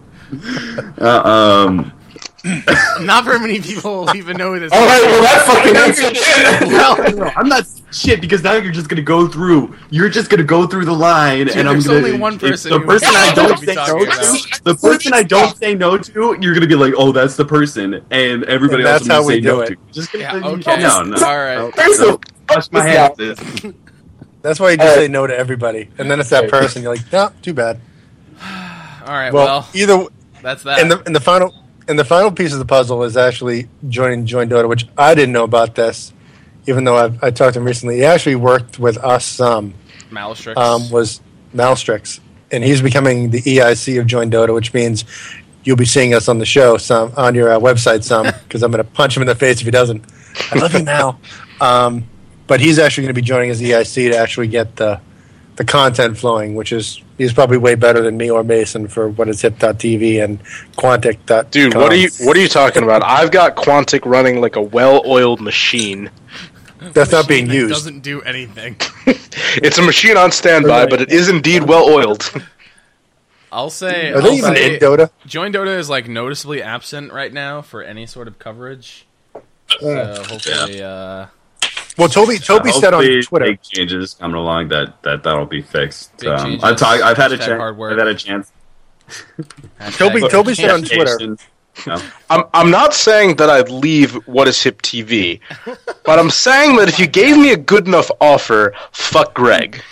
S5: Uh, um,
S2: Not very many people will even know this.
S4: All right, well that fucking answers it.
S5: well, no, I'm not shit because now you're just gonna go through. You're just gonna go through the line,
S2: Dude,
S5: and I'm
S2: there's
S5: gonna.
S2: only one
S5: if
S2: person
S5: The
S2: who
S5: person I
S2: knows
S5: don't
S2: what
S5: say
S2: we're
S5: no
S2: talking
S5: to.
S2: about.
S5: The person I don't say no to, you're gonna be like, oh, that's the person, and everybody
S1: And
S5: else
S1: that's
S5: I'm
S1: how
S5: gonna
S1: we
S5: say
S1: do
S5: no
S1: it.
S5: to. Just gonna
S2: Yeah,
S5: say,
S2: okay.
S5: No, no.
S2: All right.
S4: There's a-
S5: Wash my hands. sis.
S1: That's why you just
S4: Uh,
S1: say no to everybody, and then it's that person. You're like, no, too bad.
S2: All right.
S1: Well,
S2: Well,
S1: either
S2: that's that.
S1: in the in the final and the final piece of the puzzle is actually joining Join Dota, which I didn't know about this, even though I've, I talked to him recently. He actually worked with us some.
S2: Malastrix.
S1: Um, was Malastrix. And he's becoming the E I C of Join Dota, which means you'll be seeing us on the show some, on your uh, website some, because I'm going to punch him in the face if he doesn't. I love you, Mal. Um, but he's actually going to be joining as E I C to actually get the the content flowing, which is he's probably way better than me or Mason for what is hip dot T V and Quantic dot com.
S3: Dude, what are you what are you talking about? I've got Quantic running like a well-oiled machine.
S1: That's not being
S2: that
S1: used.
S2: Doesn't do anything.
S3: It's a machine on standby, but it is indeed well-oiled.
S2: I'll say.
S1: Are they
S2: I'll
S1: even
S2: say
S1: in Dota?
S2: Join Dota is like noticeably absent right now for any sort of coverage. So hopefully, uh,
S1: Well, Toby Toby said on
S5: Hopefully
S1: Twitter.
S5: big changes coming along that, that that'll be fixed.
S2: Big
S5: Um,
S2: changes,
S5: I've talked. I've had a
S2: hashtag
S5: chance.
S2: hard work.
S5: I've had a chance.
S1: Toby
S2: hashtag-
S1: Toby said on Twitter.
S5: No.
S3: I'm I'm not saying that I'd leave What Is Hip T V, but I'm saying that if you gave me a good enough offer, fuck Greg.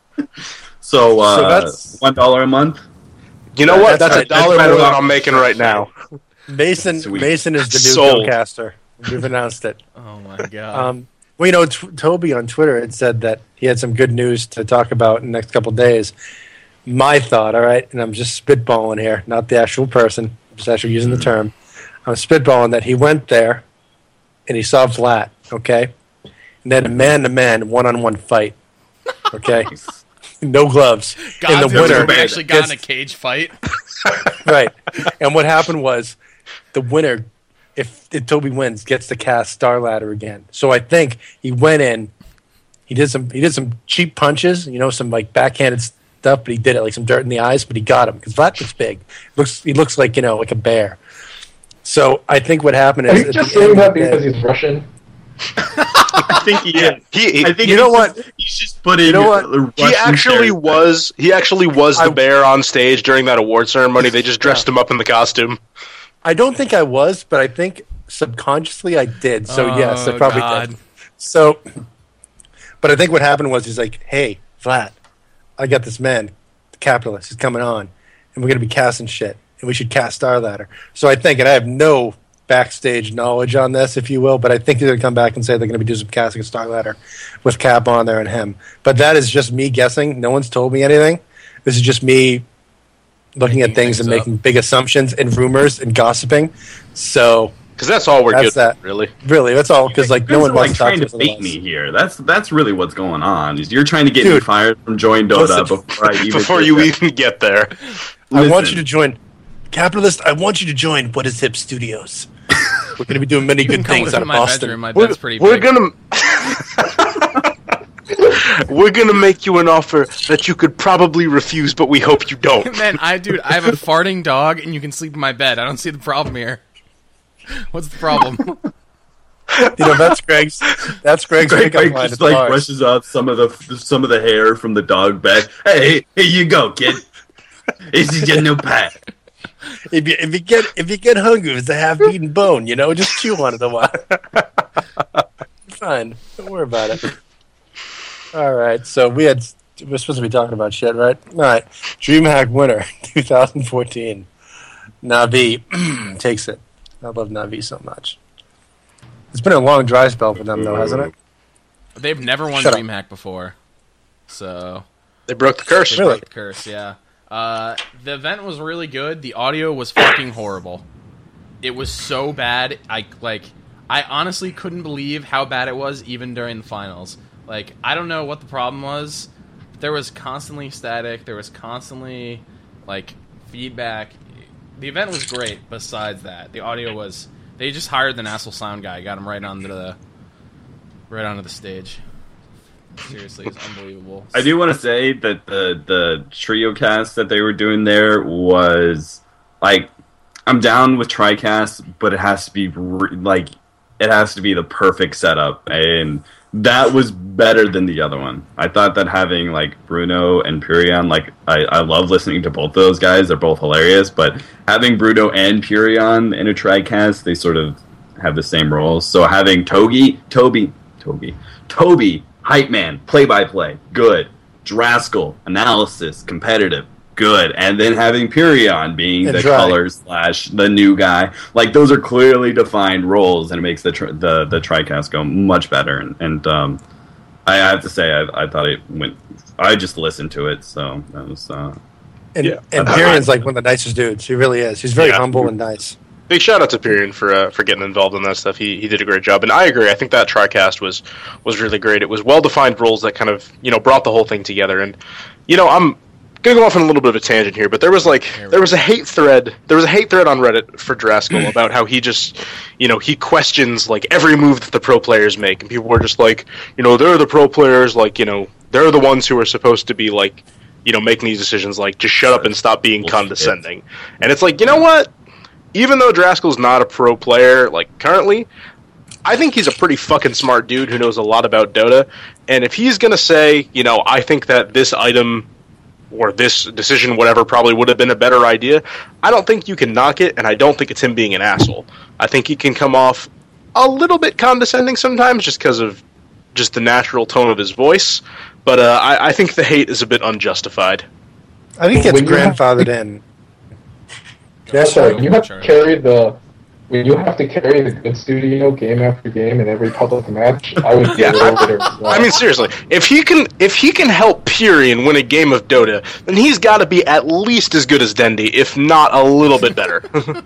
S5: So, uh,
S1: So that's-
S5: one dollar a month.
S3: You know what?
S1: That's
S3: That's a
S1: right.
S3: dollar
S5: That's
S3: more
S5: better
S3: than
S5: off.
S3: I'm making right now.
S1: Mason
S5: Sweet.
S1: Mason is the new
S3: Sold.
S1: Gocaster. We've announced it.
S2: Oh my god.
S1: Um, well, you know, t- Toby on Twitter had said that he had some good news to talk about in the next couple of days. My thought, all right, and I'm just spitballing here, not the actual person, I'm just actually using the term. I'm spitballing that he went there and he saw Vlad, okay? And then a man-to-man, one-on-one fight, okay? No gloves.
S2: God,
S1: in the
S2: dude,
S1: winter.
S2: we actually got in a
S1: It's-
S2: cage fight.
S1: Right. And what happened was the winner, if, if Toby wins, gets to cast Star Ladder again. So I think he went in, he did some he did some cheap punches, you know, some like backhanded stuff, but he did it like some dirt in the eyes, but he got him because Vlad looks big. Looks he looks like, you know, like a bear. So I think what happened
S4: Are
S1: is
S4: you
S1: at
S4: just
S1: the end
S4: saying
S1: of
S4: that
S1: the day-
S4: because he's Russian?
S5: I think he is.
S3: He
S5: I think
S1: You know
S5: he's
S1: what?
S5: Just, he's just putting.
S1: You know what?
S5: uh,
S3: he
S5: Russian
S3: actually
S5: stereotypes.
S3: was he actually was the
S1: I-
S3: bear on stage during that award ceremony. They just dressed him up in the costume.
S1: I don't think I was, but I think subconsciously I did. So yes, I
S2: Oh,
S1: probably
S2: God.
S1: did. So, but I think what happened was he's like, "Hey, Vlad, I got this man, the capitalist. He's coming on, and we're gonna be casting shit, and we should cast Star Ladder." So I think, and I have no backstage knowledge on this, if you will, but I think they're gonna come back and say they're gonna be doing some casting of Star Ladder with Cap on there and him. But that is just me guessing. No one's told me anything. This is just me looking
S2: Making
S1: at things,
S2: things
S1: and
S2: up.
S1: making big assumptions and rumors and gossiping. So
S3: Because that's all we're
S1: That's
S3: good
S1: that.
S3: at, really.
S1: really, that's all. Because like
S5: You
S1: no
S5: guys
S1: one
S5: are,
S1: wants
S5: like
S1: to talk
S5: trying
S1: to
S5: to
S1: us
S5: bait
S1: otherwise.
S5: me here. That's that's really what's going on. Is you're trying to get me
S1: Dude.
S5: fired from Join Dota
S1: Listen.
S5: before I even
S3: Before
S5: get
S3: you
S5: there.
S3: even get there.
S1: I want
S5: Listen.
S1: you to join Capitalist. I want you to join What Is Hip Studios. We're going to be doing many
S2: You can
S1: good
S2: come
S1: things
S2: with
S1: out of
S2: my
S1: Boston.
S2: bedroom. My
S3: We're,
S2: bed's pretty
S3: we're
S2: big.
S3: gonna we're gonna make you an offer that you could probably refuse, but we hope you don't.
S2: Man, I dude, I have a farting dog, and you can sleep in my bed. I don't see the problem here. What's the problem?
S1: You know, that's Greg's. That's Greg's
S5: Greg,
S1: pickup
S5: Greg
S1: line. at
S5: just
S1: the
S5: like
S1: bars.
S5: brushes off some of the some of the hair from the dog bag. Hey, here you go, kid. This is your new pet.
S1: If you if you get if you get hungry, it's a half-eaten bone. You know, just chew on it a while. Fine, don't worry about it. All right, so we had we're supposed to be talking about shit, right? All right, DreamHack winner twenty fourteen. Navi takes it. I love Navi so much. It's been a long dry spell for them, though, hasn't it?
S2: They've never won
S1: Shut up.
S2: DreamHack before, so
S3: They broke the curse.
S2: they
S1: Really?
S2: broke the curse. Yeah. Uh, the event was really good. The audio was fucking horrible. It was so bad. I like. I honestly couldn't believe how bad it was, even during the finals. Like, I don't know what the problem was. There was constantly static. There was constantly like feedback. The event was great. Besides that, the audio was. They just hired the Nassau sound guy. Got him right onto the right onto the stage. Seriously, it's unbelievable.
S5: I do want to say that the the trio cast that they were doing there was like, I'm down with TriCast, but it has to be re- like it has to be the perfect setup, and that was better than the other one. I thought that having like Bruno and Purion, like I, I love listening to both of those guys. They're both hilarious, but having Bruno and Purion in a TriCast, they sort of have the same roles. So having Togi, Toby, Toby, Toby. Hype man, play by play, good. Draskell, analysis, competitive, good, and then having Purion being
S1: And
S5: the
S1: Dry.
S5: color slash the new guy, like those are clearly defined roles, and it makes the tri- the the TriCast go much better. And, and um, I have to say, I, I thought it went. I just listened to it, so that was. Uh,
S1: And,
S3: Yeah.
S1: and Pyrion's like one of the nicest dudes. He really is. He's very
S3: Yeah.
S1: humble and nice.
S3: Big shout out to Pyrian for uh, for getting involved in that stuff. He he did a great job, and I agree. I think that TriCast was was really great. It was well defined roles that kind of you know brought the whole thing together. And you know I'm gonna go off on a little bit of a tangent here, but there was like there was a hate thread. There was a hate thread on Reddit for Draskell about how he just you know he questions like every move that the pro players make, and people were just like you know they're the pro players, like you know they're the ones who are supposed to be like you know making these decisions. Like just shut up and stop being
S5: Bullshit.
S3: condescending. And it's like you know what. Even though Draskell's not a pro player, like, currently, I think he's a pretty fucking smart dude who knows a lot about Dota, and if he's gonna say, you know, I think that this item, or this decision, whatever, probably would have been a better idea, I don't think you can knock it, and I don't think it's him being an asshole. I think he can come off a little bit condescending sometimes, just because of just the natural tone of his voice, but uh, I, I think the hate is a bit unjustified.
S1: I think it's
S4: When you have-
S1: grandfathered in.
S4: Yeah, sorry. You have to carry the when you have to carry the good studio game after game in every public match. I would
S3: Yeah,
S4: get over there.
S3: I mean, seriously, if he can, if he can help Pyrian win a game of Dota, then he's got to be at least as good as Dendy, if not a little bit better.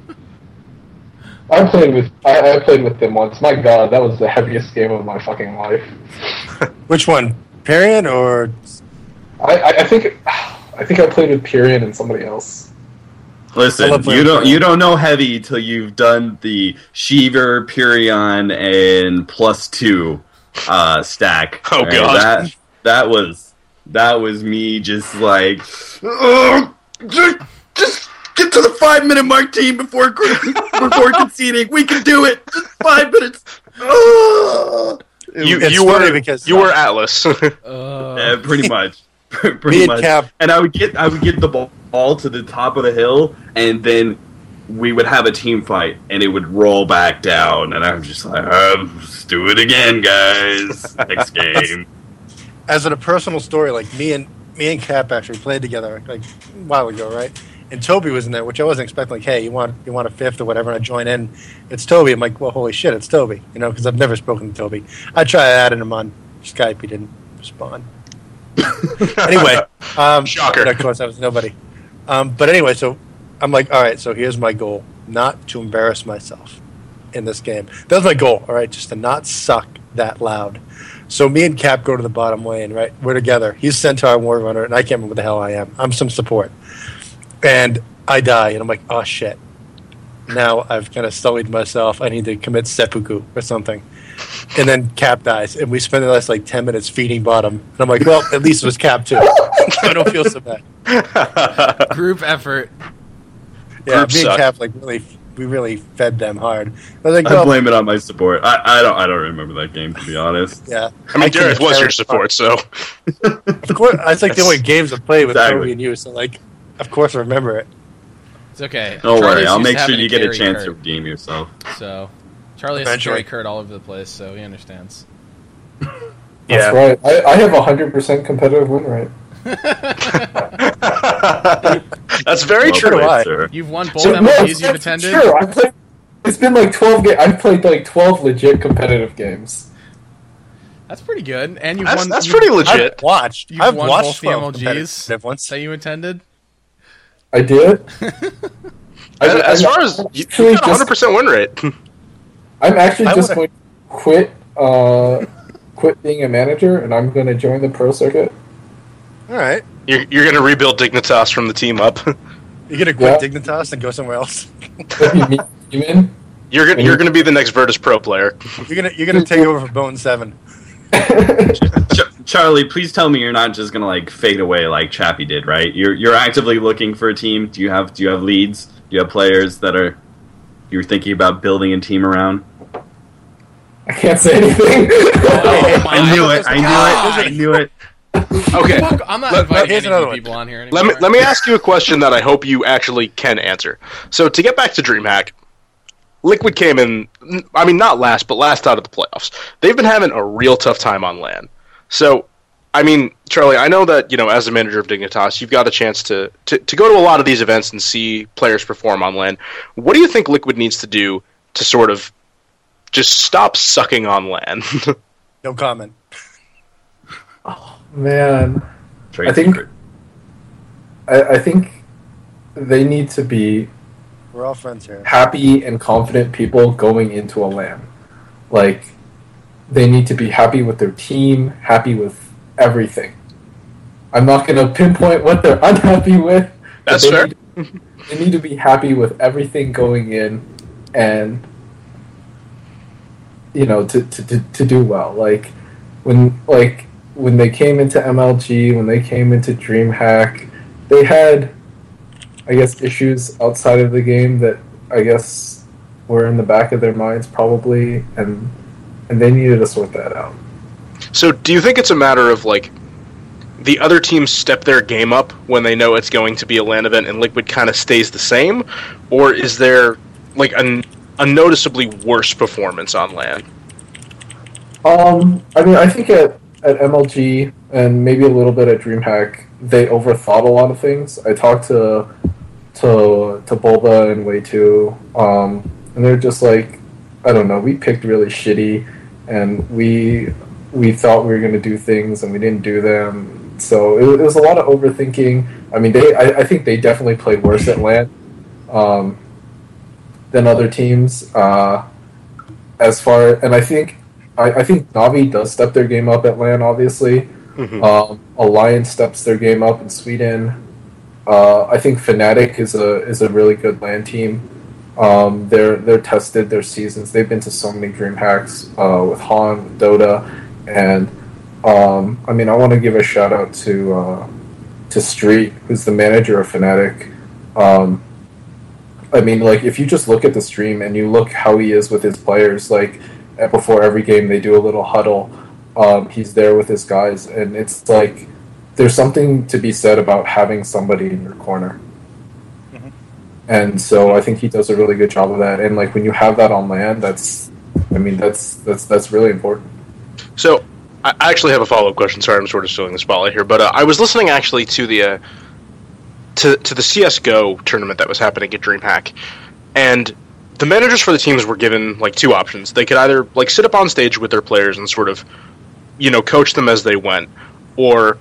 S4: I played with I, I played with them once. My God, that was the heaviest game of my fucking life.
S1: Which one? Pyrion or
S4: I, I, I think I think I played with Pyrian and somebody else.
S1: I
S5: Listen,
S1: love playing
S5: you don't
S1: Pyrion.
S5: you don't know heavy till you've done the Shiver, Purion, and plus two uh, stack.
S3: Oh,
S5: Right?
S3: God.
S5: that that was that was me just like "Ugh, just, just get to the five minute mark, team, before before conceding. We can do it. Just five minutes. Ugh."
S3: you
S1: It's
S3: you
S1: funny
S3: were
S1: because-
S3: you were Atlas.
S2: Uh,
S5: Yeah, pretty much.
S1: Me
S5: pretty
S1: and
S5: much.
S1: Cap-
S5: And I would get I would get the ball to the top of the hill, and then we would have a team fight, and it would roll back down, and I'm just like, oh, let's do it again, guys. Next game.
S1: as in a personal story, like me and me and Cap actually played together like a while ago, right? And Toby was in there, which I wasn't expecting. Like, hey, you want you want a fifth or whatever? And I join in. It's Toby. I'm like, well, holy shit, it's Toby. You know, because I've never spoken to Toby. I tried adding him on Skype. He didn't respond. Anyway, um,
S3: Shocker.
S1: but of course, I was nobody. Um, but anyway, so I'm like, all right. So here's my goal: not to embarrass myself in this game. That was my goal. All right, just to not suck that loud. So me and Cap go to the bottom lane. Right, we're together. He's Centaur War Runner, and I can't remember what the hell I am. I'm some support, and I die, and I'm like, oh shit. Now I've kind of sullied myself. I need to commit seppuku or something. And then Cap dies, and we spend the last like ten minutes feeding bottom. And I'm like, well, at least it was Cap too, so I don't feel so bad.
S2: group effort.
S1: Yeah,
S3: Group
S1: me and
S3: suck.
S1: Cap like really, we really fed them hard. I was like,
S5: I
S1: well,
S5: blame it on my support. I, I don't I don't remember that game, to be honest.
S1: yeah.
S3: I mean,
S1: couldn't
S3: Dareth was
S1: carry
S3: your
S1: it.
S3: support, so
S1: Of course, it's like the only games I played with
S5: Exactly.
S1: Toby and you. So like, of course, I remember it.
S2: It's okay.
S5: Don't worry,
S2: Charlie's
S5: I'll
S2: used
S5: make
S2: to
S5: sure
S2: having
S5: you
S2: to
S5: get a
S2: carry
S5: chance to
S2: Kurt,
S5: redeem yourself.
S2: So Charlie has to
S1: Eventually.
S2: carry Kurt all over the place, so he understands.
S4: That's
S3: yeah.
S4: right. I, I have a hundred percent competitive win rate.
S3: That's very
S5: Well
S3: true.
S1: do I.
S5: sir.
S2: You've won both
S4: So,
S2: M
S4: no,
S2: V Ps
S4: it's-
S2: you've
S4: it's
S2: attended.
S4: True. I played, it's been like twelve games. I've played like twelve legit competitive games.
S2: That's pretty good. And you've
S3: That's,
S2: won.
S3: that's
S2: you-
S3: pretty legit.
S1: I've watched.
S2: You've
S1: I've
S2: won
S1: watched
S2: both the
S1: twelve
S2: M L Gs
S1: competitive ones.
S2: that you attended.
S4: I did. I,
S3: As, as
S4: I'm
S3: far as you, you
S4: actually
S3: got a hundred percent win rate.
S4: I'm actually
S1: I
S4: just
S1: wanna-
S4: going to quit. Uh, quit being a manager, and I'm going to join the pro circuit.
S1: All right,
S3: You're, you're going to rebuild Dignitas from the team up.
S1: you're gonna quit
S4: Yeah.
S1: Dignitas and go somewhere else.
S4: Me- Demon.
S3: You're gonna you're going to be the next Virtus Pro player.
S1: You're gonna you're gonna take over for Bone Seven.
S5: Ch- Charlie, please tell me you're not just gonna like fade away like Chappie did, right? You're you're actively looking for a team. Do you have do you have leads? Do you have players that are you're thinking about building a team around?
S4: I can't say anything.
S2: Oh my
S5: I knew it! I
S2: God.
S5: knew it! I knew it!
S3: Okay.
S2: Fuck, I'm not
S3: Let-
S2: inviting
S1: here's
S2: any
S1: another
S2: new
S1: one.
S2: people on here anymore.
S3: Let me let me ask you a question that I hope you actually can answer. So to get back to DreamHack, Liquid came in. I mean, not last, but last out of the playoffs. They've been having a real tough time on LAN. So I mean, Charlie, I know that, you know, as a manager of Dignitas, you've got a chance to, to, to go to a lot of these events and see players perform on LAN. What do you think Liquid needs to do to sort of just stop sucking on LAN?
S1: No comment.
S4: Oh, man.
S5: Trade
S4: I think
S5: secret.
S4: I, I think they need to be
S1: We're all friends here.
S4: happy and confident people going into a LAN. Like, they need to be happy with their team, happy with everything. I'm not going to pinpoint what they're unhappy with. but
S3: That's
S4: they
S3: fair.
S4: Need, they need to be happy with everything going in and, you know, to, to, to, to do well. Like, when, like, when they came into M L G, when they came into DreamHack, they had, I guess, issues outside of the game that I guess were in the back of their minds probably, and and they needed to sort that out.
S3: So do you think it's a matter of, like, the other teams step their game up when they know it's going to be a LAN event and Liquid kind of stays the same? Or is there, like, a, a noticeably worse performance on LAN?
S4: Um, I mean, I think at, at M L G and maybe a little bit at DreamHack, they overthought a lot of things. I talked to to to Bulba and Way two, um, and they're just like, I don't know, we picked really shitty, and we we thought we were going to do things, and we didn't do them. So it, it was a lot of overthinking. I mean, they I, I think they definitely played worse at LAN um, than other teams. Uh, as far and I think I, I think Navi does step their game up at LAN, obviously.
S3: Mm-hmm.
S4: Um, Alliance steps their game up in Sweden. Uh, I think Fnatic is a is a really good LAN team. Um, they're they're tested their seasons. They've been to so many DreamHacks uh, with Han, with Dota, and um, I mean I want to give a shout out to uh, to Street, who's the manager of Fnatic. Um, I mean, like if you just look at the stream and you look how he is with his players, like before every game they do a little huddle. Um, he's there with his guys, and it's like there's something to be said about having somebody in your corner.
S1: Mhm.
S4: And so I think he does a really good job of that. And like when you have that on LAN, that's, I mean, that's that's that's really important.
S3: So, I I actually have a follow-up question. Sorry, I'm sort of stealing the spotlight here, but uh, I was listening actually to the uh, to to the C S G O tournament that was happening at DreamHack, and the managers for the teams were given like two options. They could either like sit up on stage with their players and sort of, you know, coach them as they went, or,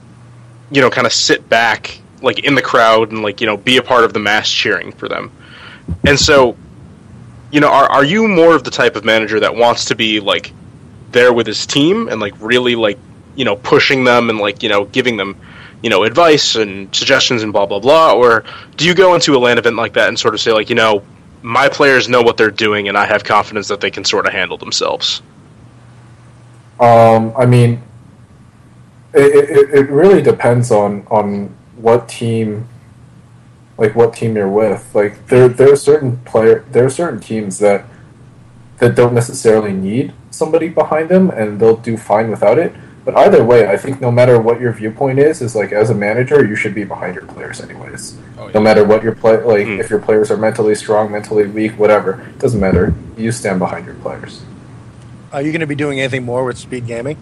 S3: you know, kind of sit back like in the crowd and like, you know, be a part of the mass cheering for them. And so, you know, are are you more of the type of manager that wants to be like there with his team and like really like, you know, pushing them and like, you know, giving them, you know, advice and suggestions and blah blah blah, or do you go into a LAN event like that and sort of say like, you know, my players know what they're doing and I have confidence that they can sort of handle themselves?
S4: Um, I mean, it, it it really depends on on what team, like what team you're with. Like there there are certain player there are certain teams that that don't necessarily need somebody behind them, and they'll do fine without it. But either way, I think no matter what your viewpoint is, is like as a manager, you should be behind your players anyways.
S2: Oh, yeah.
S4: No matter what your play, like
S3: Mm.
S4: if your players are mentally strong, mentally weak, whatever, it doesn't matter. You stand behind your players.
S1: Are you going to be doing anything more with Speed Gaming?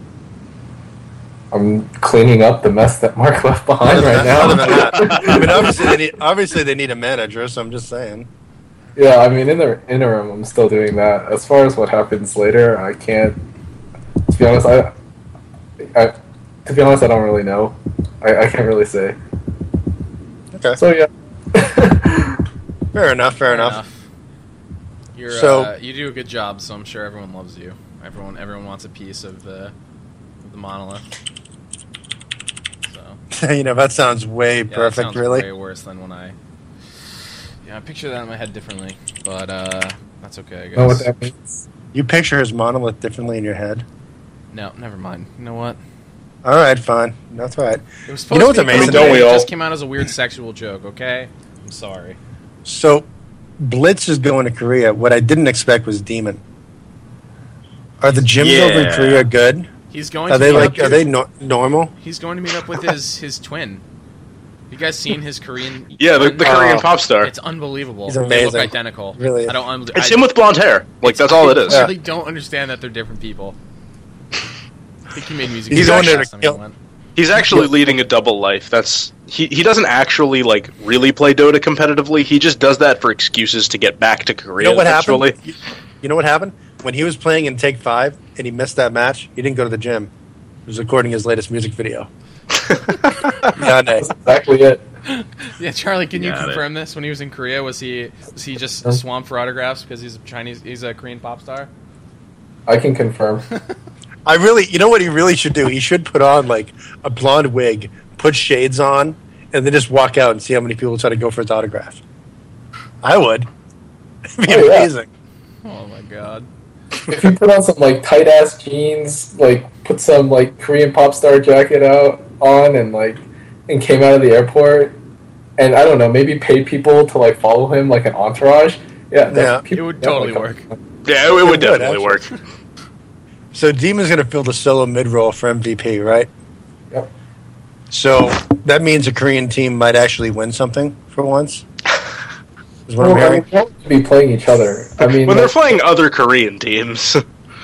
S4: I'm cleaning up the mess that Mark left behind
S1: Other
S4: right
S1: than-
S4: now.
S1: other than that. I mean, obviously they need obviously they need a manager, so I'm just saying.
S4: Yeah, I mean, in the interim, I'm still doing that. As far as what happens later, I can't. To be honest, I, I to be honest, I don't really know. I, I can't really say.
S1: Okay,
S4: So yeah.
S1: fair enough. Fair, enough.
S2: You're,
S1: So-
S2: uh, you do a good job, so I'm sure everyone loves you. Everyone, everyone wants a piece of the, of the monolith. So
S1: You know, that sounds way
S2: yeah, that
S1: perfect.
S2: sounds
S1: Really.
S2: way worse than when I. Yeah, I picture that in my head differently, but uh, that's okay. I guess.
S4: Know what that means?
S1: You picture his monolith differently in your head.
S2: No, never mind. You know what?
S1: All right, fine. That's all right.
S2: It was supposed
S1: You know
S2: to
S1: what's
S2: be
S1: amazing?
S2: funny,
S3: Don't we
S2: It
S3: all?
S2: just came out as a weird sexual joke. Okay, I'm sorry.
S1: So, Blitz is going to Korea. What I didn't expect was Demon. Are the gyms over in
S5: Yeah.
S1: Korea good?
S2: He's going.
S1: Are
S2: to
S1: they
S2: meet
S1: like?
S2: up
S1: Are they no- normal?
S2: He's going to meet up with his his twin. You guys seen his Korean?
S3: Yeah, the, the
S1: Oh.
S3: Korean pop star.
S2: It's unbelievable.
S1: He's
S2: They
S1: amazing.
S2: look identical.
S1: Really.
S2: I don't. un-
S3: It's
S2: I,
S3: him with blonde hair. Like, that's all it is.
S2: I really don't understand that they're different people. I think he made music.
S1: He's
S2: videos
S1: on there
S2: last
S1: to
S2: time he
S1: kill-
S2: went.
S3: He's actually leading a double life. That's he. He doesn't actually like really play Dota competitively. He just does that for excuses to get back to Korea.
S1: You know what
S3: eventually.
S1: happened? You, you know what happened? When he was playing in Take Five and he missed that match, he didn't go to the gym. He was recording his latest music video. Yeah,
S4: That's exactly it.
S2: Yeah, Charlie, can you
S5: Got it.
S2: confirm this? When he was in Korea, was he was he just swamped for autographs because he's a Chinese? He's a Korean pop star.
S4: I can confirm.
S1: I really, you know what he really should do? He should put on like a blonde wig, put shades on, and then just walk out and see how many people try to go for his autograph. I would. It'd be
S4: Oh, yeah.
S1: amazing.
S2: Oh my god.
S4: If you put on some like tight ass jeans, like put some like Korean pop star jacket out on, and like and came out of the airport, and I don't know, maybe paid people to like follow him like an entourage. Yeah, that-
S1: Yeah.
S4: people
S2: It would
S4: definitely
S2: totally
S4: come.
S2: work.
S3: Yeah, it, it would
S1: It would,
S3: definitely work.
S1: So Demon's going to fill the solo mid role for M V P, right?
S4: Yep.
S1: So that means a Korean team might actually win something for once. Is what
S4: Well,
S1: I'm
S4: I
S1: hearing.
S4: mean, they have to be playing each other. I mean,
S3: when they're
S4: like,
S3: playing other Korean teams.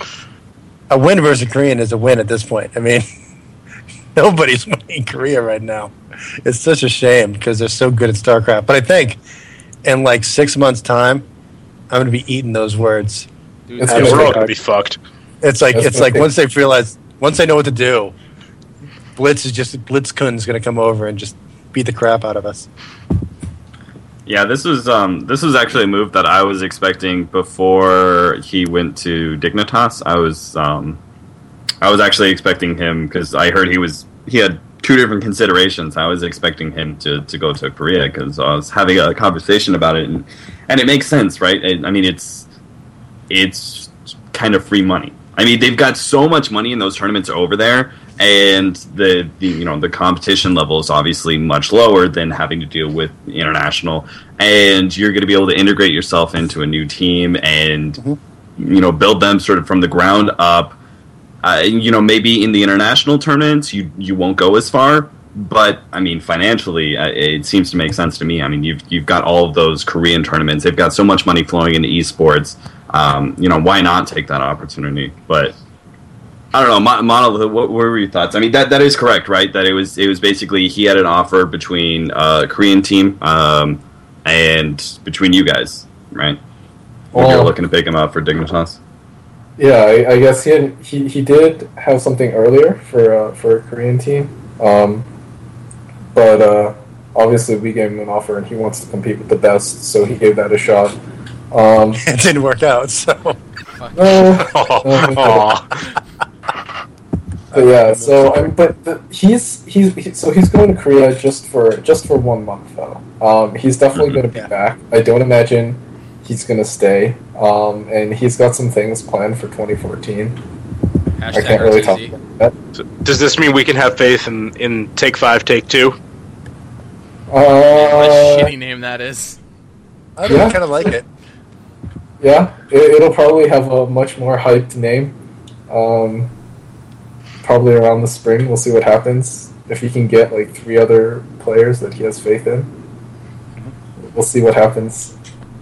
S1: A win versus a Korean is a win at this point. I mean, nobody's winning Korea right now. It's such a shame because they're so good at StarCraft. But I think in like six months' time, I'm going to be eating those words.
S2: Dude,
S4: It's
S3: Yeah,
S4: gonna
S3: we're all
S4: take-
S3: gonna be fucked.
S1: It's like
S4: That's
S1: it's
S4: gonna
S1: like
S4: take-
S1: once they realize, once they know what to do, Blitz is just Blitzkun's going to come over and just beat the crap out of us.
S5: Yeah, this was um, this was actually a move that I was expecting before he went to Dignitas. I was um, I was actually expecting him because I heard he was he had two different considerations. I was expecting him to, to go to Korea because I was having a conversation about it, and, and it makes sense, right? I, I mean, it's it's kind of free money. I mean, they've got so much money in those tournaments over there, and the, the you know the competition level is obviously much lower than having to deal with international. And you're going to be able to integrate yourself into a new team and
S1: Mm-hmm.
S5: you know build them sort of from the ground up. Uh, you know, maybe in the international tournaments you you won't go as far, but I mean, financially, uh, it seems to make sense to me. I mean, you've you've got all of those Korean tournaments; they've got so much money flowing into esports. Um, you know, why not take that opportunity? But I don't know, Mon- Monolith. What, what were your thoughts? I mean, that that is correct, right? That it was it was basically he had an offer between uh, a Korean team um, and between you guys, right? When
S4: Well-
S5: you're looking to pick him up for Dignitas.
S4: yeah, I, I guess he, had, he he did have something earlier for uh, for a Korean team, um, but uh, obviously we gave him an offer and he wants to compete with the best, so he gave that a shot. Um,
S1: It didn't work out, so
S4: no,
S3: Aw.
S4: But yeah, so I mean, but the, he's he's he, so he's going to Korea just for just for one month though. Um, he's definitely going to be
S1: Yeah.
S4: back. I don't imagine he's going to stay. Um, and he's got some things planned for twenty fourteen. I
S2: Hashtag
S4: can't really
S2: R T Z.
S4: talk about that.
S3: So does this mean we can have faith in, in Take Five, Take Two?
S2: What a
S4: Uh,
S2: shitty name that is.
S1: I don't
S4: Yeah.
S1: kind of like it.
S4: yeah, it, it'll probably have a much more hyped name. Um, probably around the spring, we'll see what happens. If he can get like three other players that he has faith in, we'll see what happens.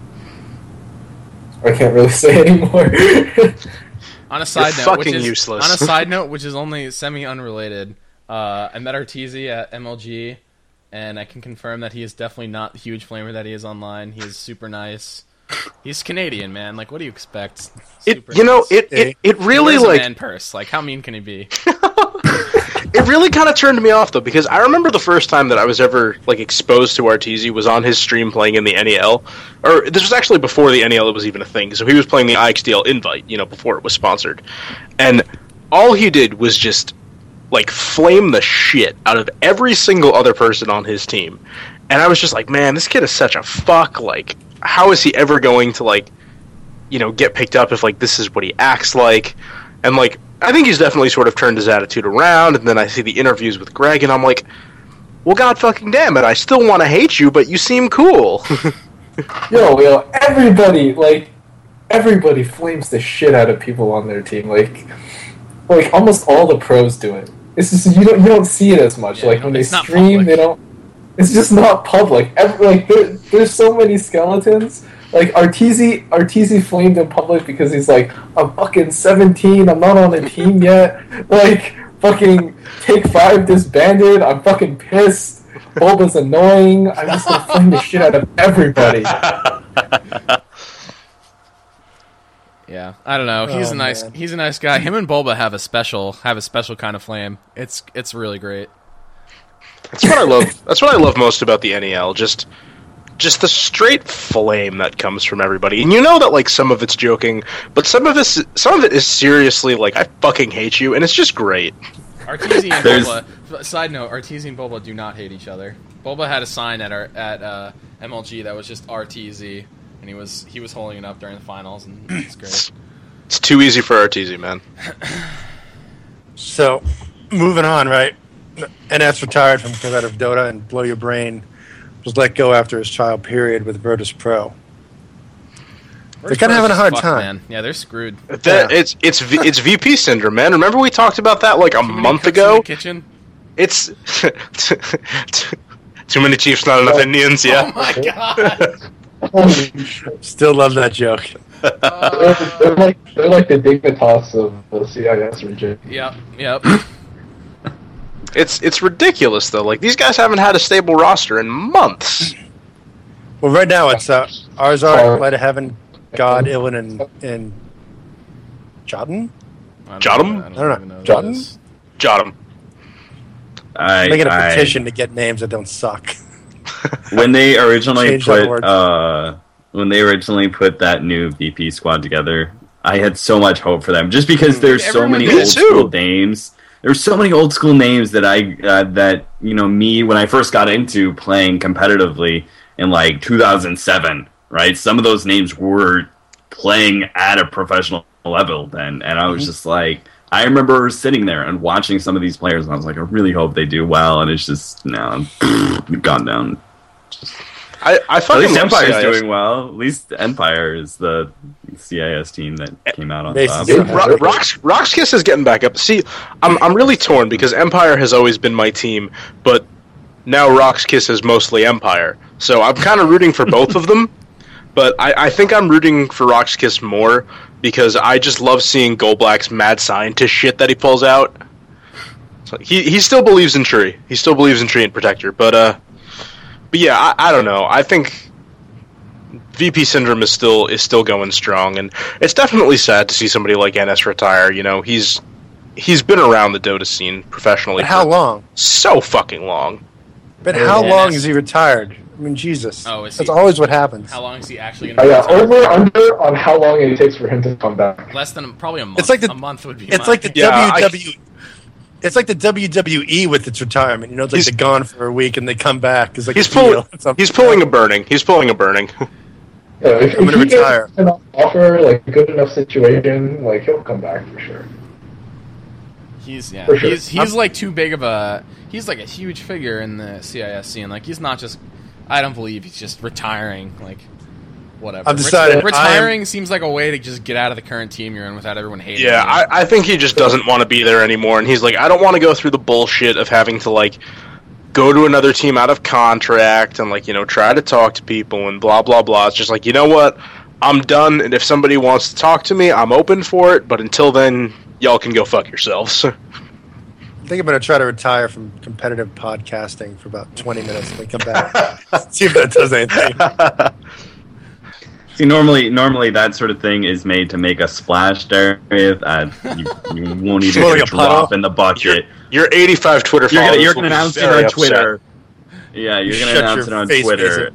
S4: I can't really say anymore.
S2: On a side
S3: You're
S2: note, which
S3: fucking
S2: is
S3: useless.
S2: on a side note, which is only semi-unrelated, uh, I met Arteezy at M L G, and I can confirm that he is definitely not the huge flamer that he is online. He is super nice. He's Canadian, man. Like, what do you expect?
S3: It
S2: Super
S3: you know
S2: nice.
S3: it, it, it
S2: He
S3: really
S2: wears a
S3: like
S2: man purse. Like, how mean can he be?
S3: it really kind of turned me off though, because I remember the first time that I was ever like exposed to Arteezy was on his stream playing in the N E L, or this was actually before the N E L was even a thing. So he was playing the I X D L Invite, you know, before it was sponsored, and all he did was just like flame the shit out of every single other person on his team, and I was just like, man, this kid is such a fuck. Like, how is he ever going to like, you know, get picked up if like this is what he acts like, and like. I think he's definitely sort of turned his attitude around, and then I see the interviews with Greg, and I'm like, well, god fucking damn it, I still want to hate you, but you seem cool.
S4: yo, yo, everybody, like, everybody flames the shit out of people on their team. Like, like almost all the pros do it. It's just you don't you don't see it as much.
S2: Yeah,
S4: like
S2: no,
S4: when they
S2: it's not
S4: stream,
S2: public.
S4: they don't. It's just not public. Every, like there, there's so many skeletons like Arteezy, Arteezy flamed in public because he's like, I'm fucking seventeen, I'm not on a team yet. Like, fucking Take Five disbanded, I'm fucking pissed. Bulba's annoying, I'm just gonna flame the shit out of everybody.
S2: Yeah, I don't know. He's
S1: Oh,
S2: a nice
S1: man.
S2: he's a nice guy. Him and Bulba have a special have a special kind of flame. It's it's really great.
S3: That's what I love. That's what I love most about the N E L. Just, just the straight flame that comes from everybody. And you know that like some of it's joking, but some of this, some of it is seriously like I fucking hate you, and it's just great.
S2: Arteezy and
S5: There's-
S2: Bulba. Side note: Arteezy and Bulba do not hate each other. Bulba had a sign at our at uh, M L G that was just R T Z, and he was he was holding it up during the finals, and it's great.
S3: It's too easy for Arteezy, man.
S1: So, moving on, right? N S retired from competitive Dota, and Blow Your Brain was let go after his trial period with Virtus Pro. They're kind of having a hard
S2: Fuck,
S1: time.
S2: Man. Yeah, they're screwed.
S3: That,
S1: Yeah.
S3: It's it's V- it's V P syndrome, man. Remember we talked about that like a
S2: Too many
S3: month
S2: cooks in
S3: ago?
S2: the kitchen.
S3: It's too many Chiefs, not enough Indians.
S2: Oh
S3: Yeah.
S2: my god!
S4: Holy shit.
S1: Still love that joke.
S4: They're,
S2: Uh,
S4: they're like they're like the Dignitas of the C I S region.
S2: yep, yep.
S3: It's it's ridiculous though. Like these guys haven't had a stable roster in months.
S1: Well, right now it's uh, Arzar,
S4: Sorry.
S1: Light of Heaven, God, Ilin, and, and Jotun?
S2: I don't
S3: Jot 'em?
S2: know- I
S1: I don't know.
S2: even know who
S1: Jotun?
S2: that is.
S3: Jot 'em.
S5: I,
S1: Making a
S5: I-
S1: petition to get names that don't suck.
S5: when they originally
S1: Change that
S5: put
S1: word.
S5: uh, when they originally put that new V P squad together, I had so much hope for them just because there's so
S2: Everyone
S5: many
S3: did
S5: old
S3: too.
S5: school names. There's so many old school names that I uh, that you know me when I first got into playing competitively in like two thousand seven, right? Some of those names were playing at a professional level then, and I was just like, I remember sitting there and watching some of these players, and I was like, I really hope they do well, and it's just now gone down.
S3: I, I
S5: At
S3: fucking
S5: least
S3: love
S5: Empire's
S3: C I S.
S5: doing well. At least Empire is the C I S team that came out on
S1: Mason's
S5: top.
S1: doing
S3: Ro- Rox, Roxkiss is getting back up. See, I'm I'm really torn because Empire has always been my team, but now Roxkiss is mostly Empire. So I'm kind of rooting for both of them, but I, I think I'm rooting for Roxkiss more because I just love seeing Golblack's mad scientist shit that he pulls out. So he he still believes in Tree. He still believes in Tree and Protector, but uh, but yeah, I, I don't know. I think V P Syndrome is still is still going strong, and it's definitely sad to see somebody like N S retire. You know, he's he's been around the Dota scene professionally
S1: But how
S3: for
S1: long?
S3: so fucking long.
S1: But how
S2: Yeah.
S1: long is he retired? I mean, Jesus.
S2: Oh, is
S1: That's
S2: he-
S1: always what happens.
S2: How long is he actually
S4: Oh,
S2: going
S4: yeah,
S2: to
S4: over under on how long it takes for him to come back.
S2: Less than probably a month.
S1: It's like the-
S2: a month would be.
S1: It's
S2: my-
S1: like the
S3: Yeah, I-
S1: W W. It's like the W W E with its retirement. You know, it's like
S3: He's-
S1: they're gone for a week and they come back. It's like
S3: He's
S1: a deal.
S3: pulling
S1: It's something
S3: he's pulling a burning. He's pulling a burning.
S4: Yeah, if,
S1: I'm
S4: if
S1: gonna
S4: he
S1: retire.
S4: gets enough offer, like a good enough situation, like he'll come back for sure.
S2: He's yeah.
S4: For sure.
S2: He's he's like too big of a. He's like a huge figure in the C I S scene. Like he's not just. I don't believe he's just retiring. Like whatever.
S1: I've decided I am-
S2: retiring seems like a way to just get out of the current team you're in without everyone hating.
S3: Yeah,
S2: you.
S3: I, I think he just doesn't want to be there anymore, and he's like, I don't want to go through the bullshit of having to like go to another team out of contract and like you know try to talk to people and blah blah blah. It's just like, you know what, I'm done, and if somebody wants to talk to me, I'm open for it. But until then, y'all can go fuck yourselves.
S1: I think I'm going to try to retire from competitive podcasting for about twenty minutes and then come back. See if that does anything.
S5: See, normally, normally that sort of thing is made to make a splash, Darius. Uh, you, you won't even
S1: More
S5: get
S1: like
S5: a
S1: a puddle?
S5: drop in the bucket.
S3: Your eighty-five Twitter
S5: You're
S3: followers
S5: gonna, you're
S3: will
S5: gonna
S3: be
S5: announce it
S3: very
S5: on
S3: upset.
S5: Twitter. Yeah, you're gonna
S1: Shut
S5: announce
S1: your
S5: it on
S1: face,
S5: Twitter.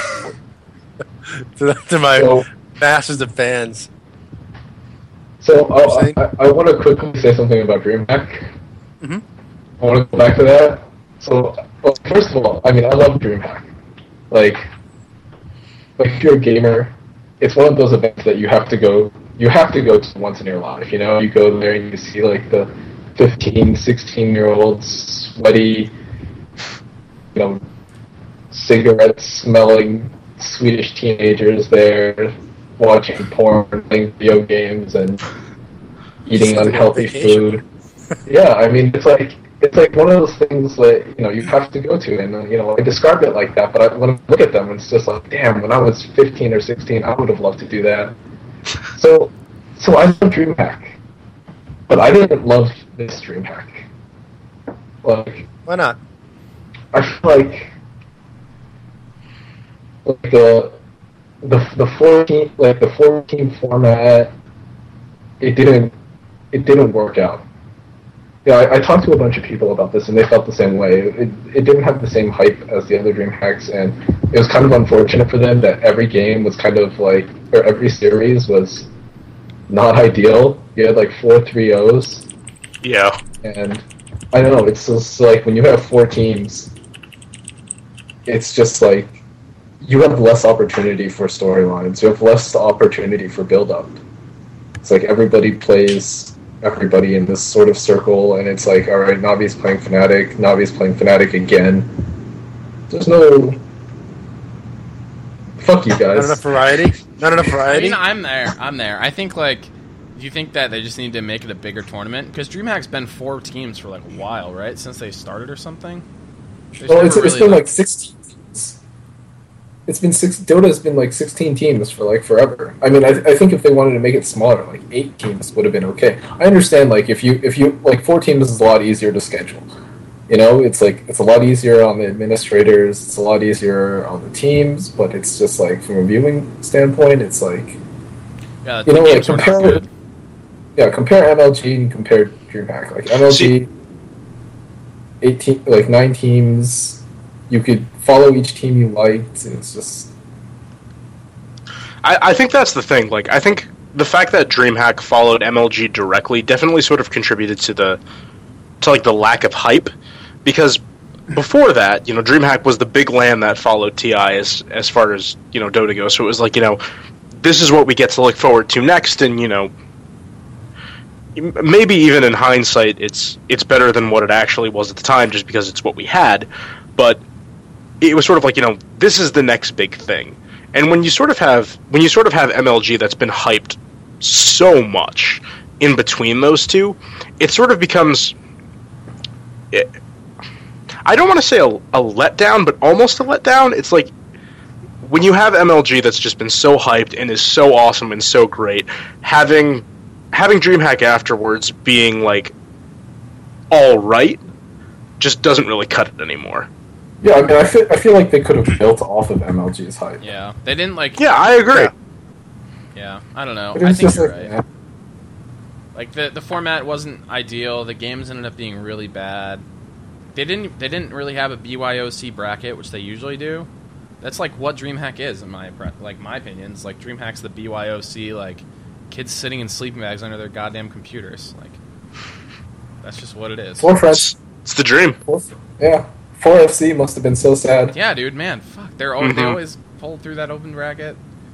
S1: to, to my
S4: So,
S1: masses of fans.
S4: so uh,
S1: Saying?
S4: I, I want to quickly say something about DreamHack.
S1: Mhm.
S4: I want to go back to that. So, well, first of all, I mean, I love DreamHack. Like, like if you're a gamer, it's one of those events that you have to go. You have to go to once in your life. You know, you go there and you see like the fifteen, sixteen year olds, sweaty, you know, cigarette smelling Swedish teenagers there watching porn, playing video games, and eating
S1: Sounds like a
S4: unhealthy
S1: vacation.
S4: food. Yeah, I mean, it's like it's like one of those things that you know you have to go to, and uh, you know I describe it like that. But I, when I look at them, it's just like, damn. When I was fifteen or sixteen, I would have loved to do that. So, so I love DreamHack, but I didn't love this DreamHack. Like,
S1: Why not?
S4: I feel like, like the the the fourteen like the fourteen format, it didn't it didn't work out. Yeah, I, I talked to a bunch of people about this, and they felt the same way. It it didn't have the same hype as the other DreamHacks, and it was kind of unfortunate for them that every game was kind of like, or every series was not ideal. You had like four three O's,
S3: Yeah.
S4: and I don't know. It's just like when you have four teams, it's just like you have less opportunity for storylines. You have less opportunity for build-up. It's like everybody plays everybody in this sort of circle, and it's like, all right, Navi's playing Fnatic, Navi's playing Fnatic again. There's no... Fuck you
S1: Not
S4: guys.
S1: enough variety. Not enough
S2: I
S1: variety.
S2: mean, I'm there. I'm there. I think, like, do you think that they just need to make it a bigger tournament? Because DreamHack's been four teams for, like, a while, right? Since they started or something? There's
S4: Well,
S2: never
S4: it's, it's
S2: really,
S4: been like sixteen teams. It's been six. Dota's been like sixteen teams for like forever. I mean, I, I think if they wanted to make it smaller, like eight teams would have been okay. I understand, like if you if you like four teams is a lot easier to schedule. You know, it's like it's a lot easier on the administrators. It's a lot easier on the teams. But it's just like from a viewing standpoint, it's like
S2: Yeah,
S4: you
S2: the
S4: know, like
S2: games were not
S4: compare
S2: good.
S4: yeah, compare M L G and compare DreamHack. Like M L G,
S3: See-
S4: eighteen like nine teams. You could follow each team you liked. It's just
S3: I, I think that's the thing. Like, I think the fact that DreamHack followed M L G directly definitely sort of contributed to the to like the lack of hype, because before that, you know, DreamHack was the big LAN that followed T I as as far as, you know, Dota goes. So it was like, you know, this is what we get to look forward to next, and you know, maybe even in hindsight, it's it's better than what it actually was at the time, just because it's what we had. But it was sort of like, you know, this is the next big thing. And when you sort of have when you sort of have M L G that's been hyped so much in between those two, it sort of becomes, it, I don't want to say a, a letdown, but almost a letdown. It's like when you have M L G that's just been so hyped and is so awesome and so great, having having DreamHack afterwards being like all right just doesn't really cut it anymore.
S4: yeah. I mean, I feel I feel like they could have built off of M L G's hype.
S2: Yeah, they didn't, like...
S3: Yeah, I agree.
S1: Yeah.
S2: Yeah, I don't know.
S4: But it
S2: I
S4: was
S2: think
S4: just
S2: you're
S4: like,
S2: right.
S4: yeah.
S2: Like, the, the format wasn't ideal. The games ended up being really bad. They didn't they didn't really have a B Y O C bracket, which they usually do. That's like what DreamHack is, in my like my opinion. It's like DreamHack's the B Y O C, like kids sitting in sleeping bags under their goddamn computers. Like, that's just what it is.
S4: Four friends.
S3: It's the dream.
S4: Four, yeah. Four F C must have been so sad.
S2: Yeah, dude, man, fuck. They're al- they
S3: Mhm.
S2: always pull through that open bracket.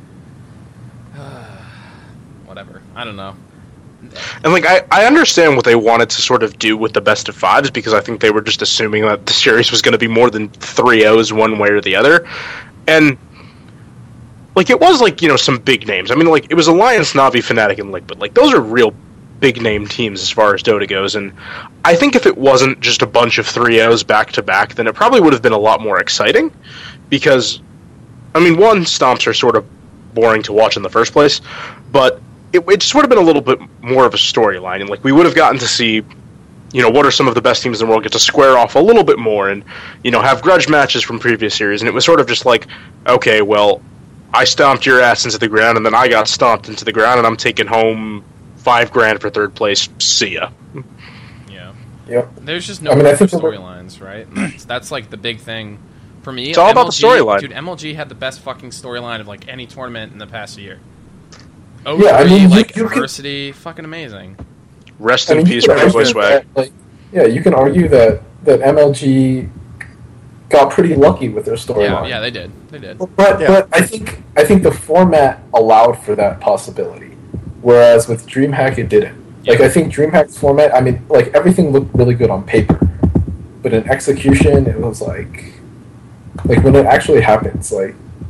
S2: Whatever. I don't know.
S3: And like I, I understand what they wanted to sort of do with the best of fives, because I think they were just assuming that the series was going to be more than three O's one way or the other. And like it was like, you know, some big names. I mean, like it was Alliance, Navi, Fnatic, and Liquid. Like those are real big name teams as far as Dota goes. And I think if it wasn't just a bunch of three O's back to back, then it probably would have been a lot more exciting. Because I mean, one, stomps are sort of boring to watch in the first place, but it, it just would have been a little bit more of a storyline, and like we would have gotten to see, you know, what are some of the best teams in the world, get to square off a little bit more, and you know, have grudge matches from previous series. And it was sort of just like, okay, well, I stomped your ass into the ground, and then I got stomped into the ground, and I'm taking home five grand for third place. See ya.
S2: Yeah.
S4: Yep.
S2: There's just no
S4: I mean, I
S2: room for
S4: think we're-
S2: storylines, right? And That's, that's like the big thing for me.
S3: It's all about the
S2: M L G
S3: storyline.
S2: Dude, M L G had the best fucking storyline of like any tournament in the past year.
S4: Yeah, I mean, you-
S2: like
S4: you can-
S2: adversity, fucking amazing.
S3: Rest
S4: I
S3: in
S4: mean, you
S3: peace,
S4: can
S3: Brave Boy
S4: argue
S3: Swag.
S4: that, like, yeah, you can argue that, that M L G got pretty lucky with their
S2: Yeah,
S4: storyline.
S2: yeah, they did, they did.
S4: But
S1: Yeah.
S4: but I think I think the format allowed for that possibility, whereas with DreamHack it didn't. Like
S2: Yeah.
S4: I think DreamHack's format, I mean, like everything looked really good on paper, but in execution it was like, like when it actually happens, like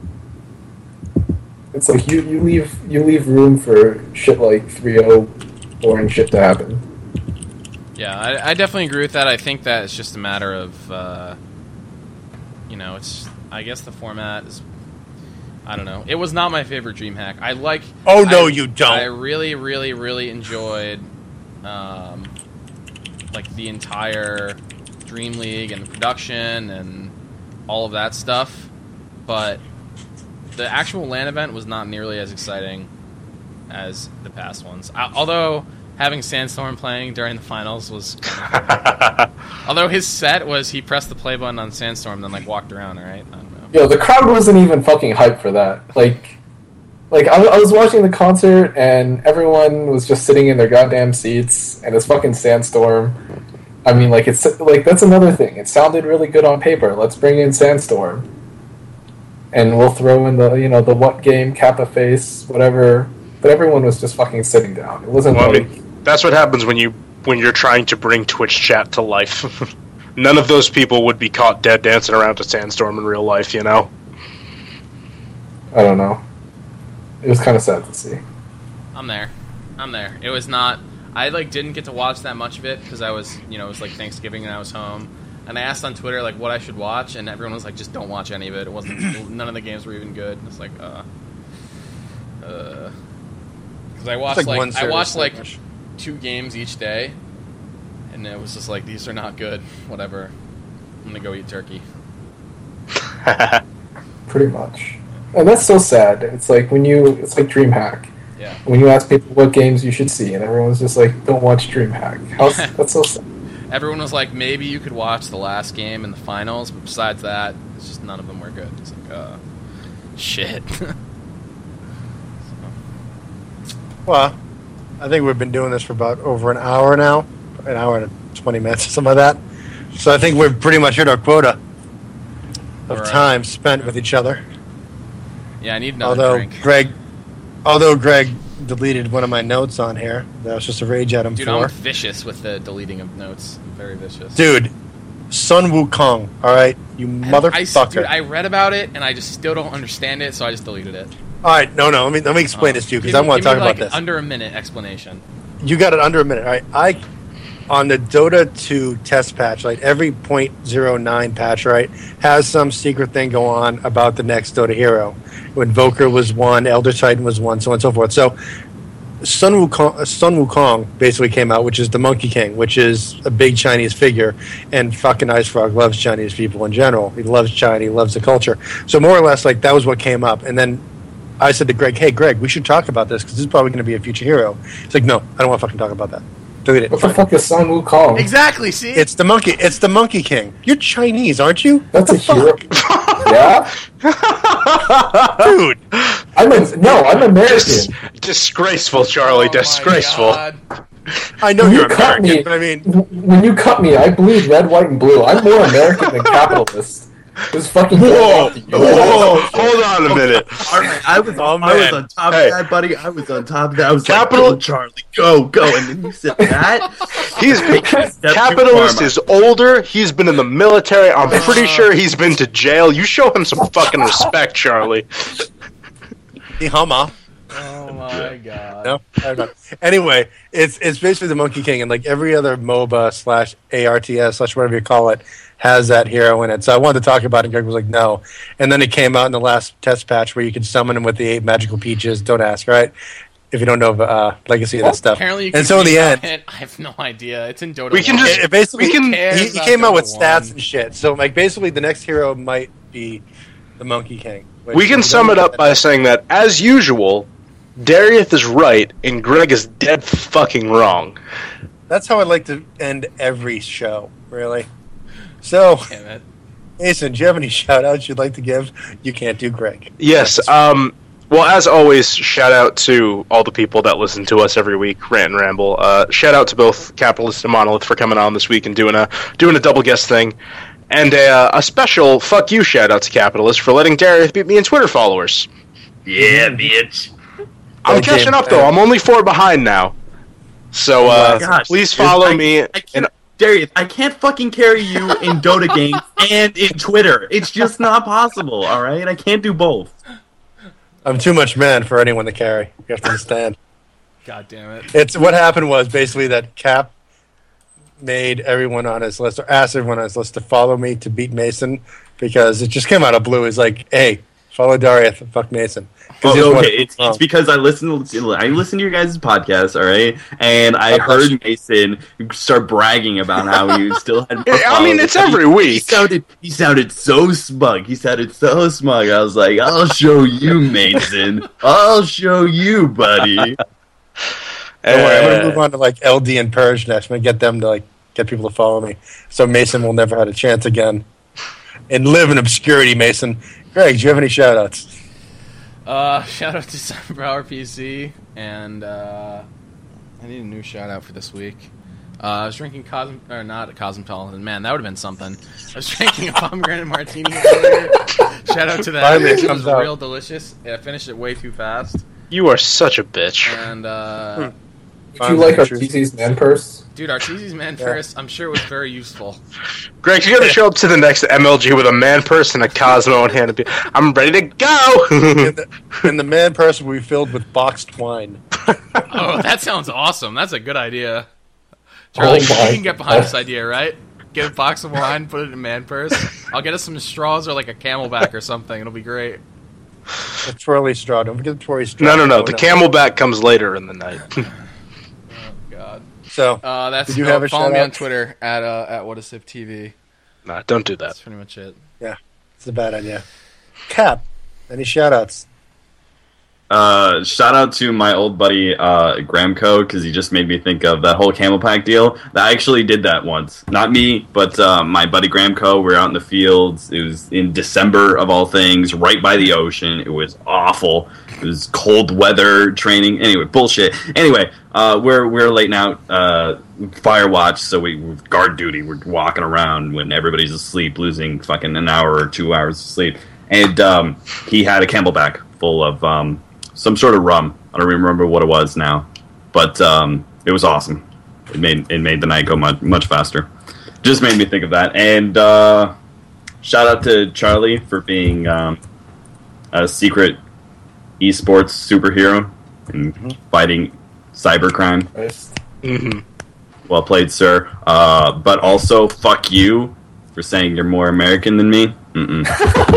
S4: it's like you, you leave you leave room for shit like three oh boring shit to happen.
S2: Yeah, I, I definitely agree with that. I think that it's just a matter of, uh, you know, it's. I guess the format is. I don't know. It was not my favorite DreamHack. I like.
S1: Oh no,
S2: I,
S1: you don't.
S2: I really, really, really enjoyed, um, like the entire Dream League and the production and all of that stuff, but the actual LAN event was not nearly as exciting as the past ones. I, although having Sandstorm playing during the finals was. Although his set was he pressed the play button on Sandstorm, then like walked around. All right. I don't know.
S4: Yo, the crowd wasn't even fucking hyped for that. Like, like I, I was watching the concert and everyone was just sitting in their goddamn seats, and it's fucking Sandstorm. I mean, like it's like that's another thing. It sounded really good on paper. Let's bring in Sandstorm, and we'll throw in the you know the what game Kappa face whatever. But everyone was just fucking sitting down. It wasn't
S3: Well, I
S4: like
S3: mean, that's what happens when you when you're trying to bring Twitch chat to life. None of those people would be caught dead dancing around to Sandstorm in real life, you know?
S4: I don't know. It was kind of sad to see.
S2: I'm there. I'm there. It was not. I like didn't get to watch that much of it because I was, you know, it was like Thanksgiving and I was home. And I asked on Twitter like what I should watch, and everyone was like, just don't watch any of it. It wasn't. None of the games were even good. It's like, uh, uh, because I watched
S1: like
S2: like,
S1: one
S2: I watched
S1: service,
S2: like
S1: pretty much.
S2: two games each day, and it was just like these are not good. Whatever. I'm gonna go eat turkey.
S4: Pretty much. And that's so sad. It's like when you, it's like DreamHack.
S2: Yeah.
S4: When you ask people what games you should see, and everyone's just like, don't watch DreamHack. How's, that's so sad.
S2: Everyone was like, maybe you could watch the last game in the finals, but besides that, it's just none of them were good. It's like, uh, shit.
S1: Well, I think we've been doing this for about over an hour now, an hour and twenty minutes or something like that. So I think we've pretty much hit our quota of
S2: Right.
S1: time spent with each other.
S2: Yeah, I need another
S1: Although
S2: drink.
S1: Greg, although Greg deleted one of my notes on here, that was just a rage at him
S2: Dude,
S1: for.
S2: I'm vicious with the deleting of notes. I'm very vicious.
S1: Dude, Sun Wukong, all right, you
S2: I,
S1: motherfucker.
S2: dude, I read about it and I just still don't understand it, so I just deleted it.
S1: All right, no, no, let me let me explain this to you because
S2: Give
S1: I
S2: me-
S1: want to
S2: give
S1: talk
S2: me,
S1: about
S2: like,
S1: this.
S2: Under a minute explanation.
S1: You got it under a minute. All right, I on the Dota two test patch, like every point zero nine patch, right, has some secret thing go on about the next Dota hero. When Invoker was one, Elder Titan was one, so on and so forth. So Sun Wukong, Sun Wukong basically came out, which is the Monkey King, which is a big Chinese figure, and fucking Ice Frog loves Chinese people in general. He loves China, he loves the culture. So more or less, like that was what came up, and then I said to Greg, "Hey, Greg, we should talk about this because this is probably going to be a future hero." He's like, "No, I don't want to fucking talk about that. Delete it."
S4: What the fuck is Sun Wukong?
S2: Exactly, see?
S1: It's the monkey. It's the Monkey King. You're Chinese, aren't you?
S4: That's a hero. Yeah?
S1: Dude.
S4: I'm a, no, I'm American.
S3: Dis- disgraceful, Charlie.
S2: Oh my
S3: disgraceful.
S2: God.
S1: I know
S4: When
S1: you're
S4: you cut
S1: American,
S4: me,
S1: but I mean,
S4: when you cut me, I bleed red, white, and blue. I'm more American than capitalist. This fucking
S3: Whoa,
S4: Whoa,
S3: whoa, hold on a minute.
S5: All right, I was,
S1: Oh,
S5: I was
S1: man.
S5: on top
S3: Hey.
S5: of that, buddy. I was on top of that. I was
S3: Capital-
S5: like, go, Charlie, go, go. And then you said that.
S3: He's
S5: Step too
S3: capitalist
S5: far,
S3: is older. He's been in the military. I'm pretty sure he's been to jail. You show him some fucking respect, Charlie.
S1: the Hummer.
S2: Oh my god.
S1: No, I don't know. Anyway, it's it's basically the Monkey King, and like every other MOBA slash A R T S slash whatever you call it has that hero in it. So I wanted to talk about it, and Greg was like, "No." And then it came out in the last test patch where you could summon him with the eight magical peaches. Don't ask, right? If you don't know uh, Legacy of that stuff.
S2: Apparently you can
S1: and so in the
S2: read
S1: end,
S2: it. I have no idea. It's in Dota
S3: We can
S2: one.
S3: just-
S1: it, it basically
S3: we can-
S2: cares
S1: he, he
S2: about
S1: came out with
S2: Dota
S1: stats
S2: one.
S1: and shit. So like basically, the next hero might be the Monkey King. which
S3: We can
S1: if you
S3: sum
S1: don't
S3: it
S1: know
S3: up
S1: that-
S3: by saying that, as usual, Darius is right and Greg is dead fucking wrong.
S1: That's how I like to end every show. Really. So.
S2: Damn it.
S1: Jason, do you have any shout-outs you'd like to give? You can't do Greg.
S3: Yes. Um, well, as always, shout out to all the people that listen to us every week, Rant and Ramble. Uh, shout out to both Capitalist and Monolith for coming on this week and doing a doing a double guest thing, and a, uh, a special fuck you shout out to Capitalist for letting Darius beat me in Twitter followers.
S5: Yeah, bitch.
S3: I'm
S1: Okay,
S3: catching up though.
S1: man.
S3: I'm only four behind now, so uh,
S5: Oh my gosh.
S3: please follow
S5: I-
S3: me.
S5: I can't,
S3: And
S5: Darius, I can't fucking carry you in Dota games and in Twitter. It's just not possible, alright? I can't do both.
S1: I'm too much man for anyone to carry. You have to understand.
S2: God damn it.
S1: It's what happened was basically that Cap made everyone on his list, or asked everyone on his list to follow me to beat Mason because it just came out of blue. He's like, "Hey, follow Darius and fuck Mason."
S5: Oh, okay, it's, it's because I listen to I listen to your guys' podcast, all right, and I heard Mason start bragging about how he still had.
S3: Yeah, I mean, it's every
S5: he,
S3: week.
S5: He sounded he sounded so smug. He sounded so smug. I was like, "I'll show you, Mason. I'll show you, buddy."
S1: Don't worry, I'm gonna move on to like L D and Purge next. I'm gonna get them to like get people to follow me, so Mason will never have a chance again and live in obscurity. Mason, Greg, do you have any shout outs?
S2: Uh, shout out to Cyberpower P C, and uh, I need a new shout out for this week. Uh, I was drinking Cosm or not a Cosmopolitan. Man, that would have been something. I was drinking a pomegranate martini earlier. Shout out to that.
S1: Finally, it
S2: It was
S1: comes out.
S2: real delicious. I finished it way too fast.
S3: You are such a bitch.
S2: And uh,
S4: Did you like Arteezy's man purse?
S2: dude, Arteezy's man
S1: Yeah.
S2: purse, I'm sure it was very useful.
S3: Greg, you gotta show up to the next M L G with a man purse and a Cosmo in hand. And be, I'm ready to go.
S1: And the, and the man purse will be filled with boxed wine.
S2: Oh, that sounds awesome. That's a good idea. Charlie,
S4: Oh
S2: you
S4: my
S2: can get behind
S4: God.
S2: this idea, right? Get a box of wine, put it in a man purse. I'll get us some straws or like a Camelback or something. It'll be great.
S1: A twirly straw. Don't forget the twirly straw.
S3: no, no, no.
S1: Oh,
S3: The Camelback comes later in the night.
S2: Oh God.
S1: So,
S2: Uh, that's
S1: Did you
S2: uh,
S1: have a
S2: follow me
S1: shout-out?
S2: on Twitter at uh, at What Is Sip T V.
S3: nah, don't do that.
S2: That's pretty much it.
S1: it's a bad idea. Cap, any shout outs?
S5: Uh, shout out to my old buddy uh, Gramco because he just made me think of that whole Camel Pack deal. I actually did that once. Not me, but uh, my buddy Gramco. We were out in the fields. It was in December of all things, right by the ocean. It was awful. It was cold weather training. Anyway, bullshit. Anyway, uh, we're we're late out uh, fire watch, so we we're guard duty. We're walking around when everybody's asleep, losing fucking an hour or two hours of sleep. And um, he had a Camelback full of um, some sort of rum. I don't even remember what it was now, but um, it was awesome. It made it made the night go much much faster. Just made me think of that. And uh, shout out to Charlie for being um, a secret esports superhero and fighting cybercrime.
S4: Nice.
S3: hmm
S5: Well played, sir. Uh, but also, fuck you for saying you're more American than me. Mm-mm.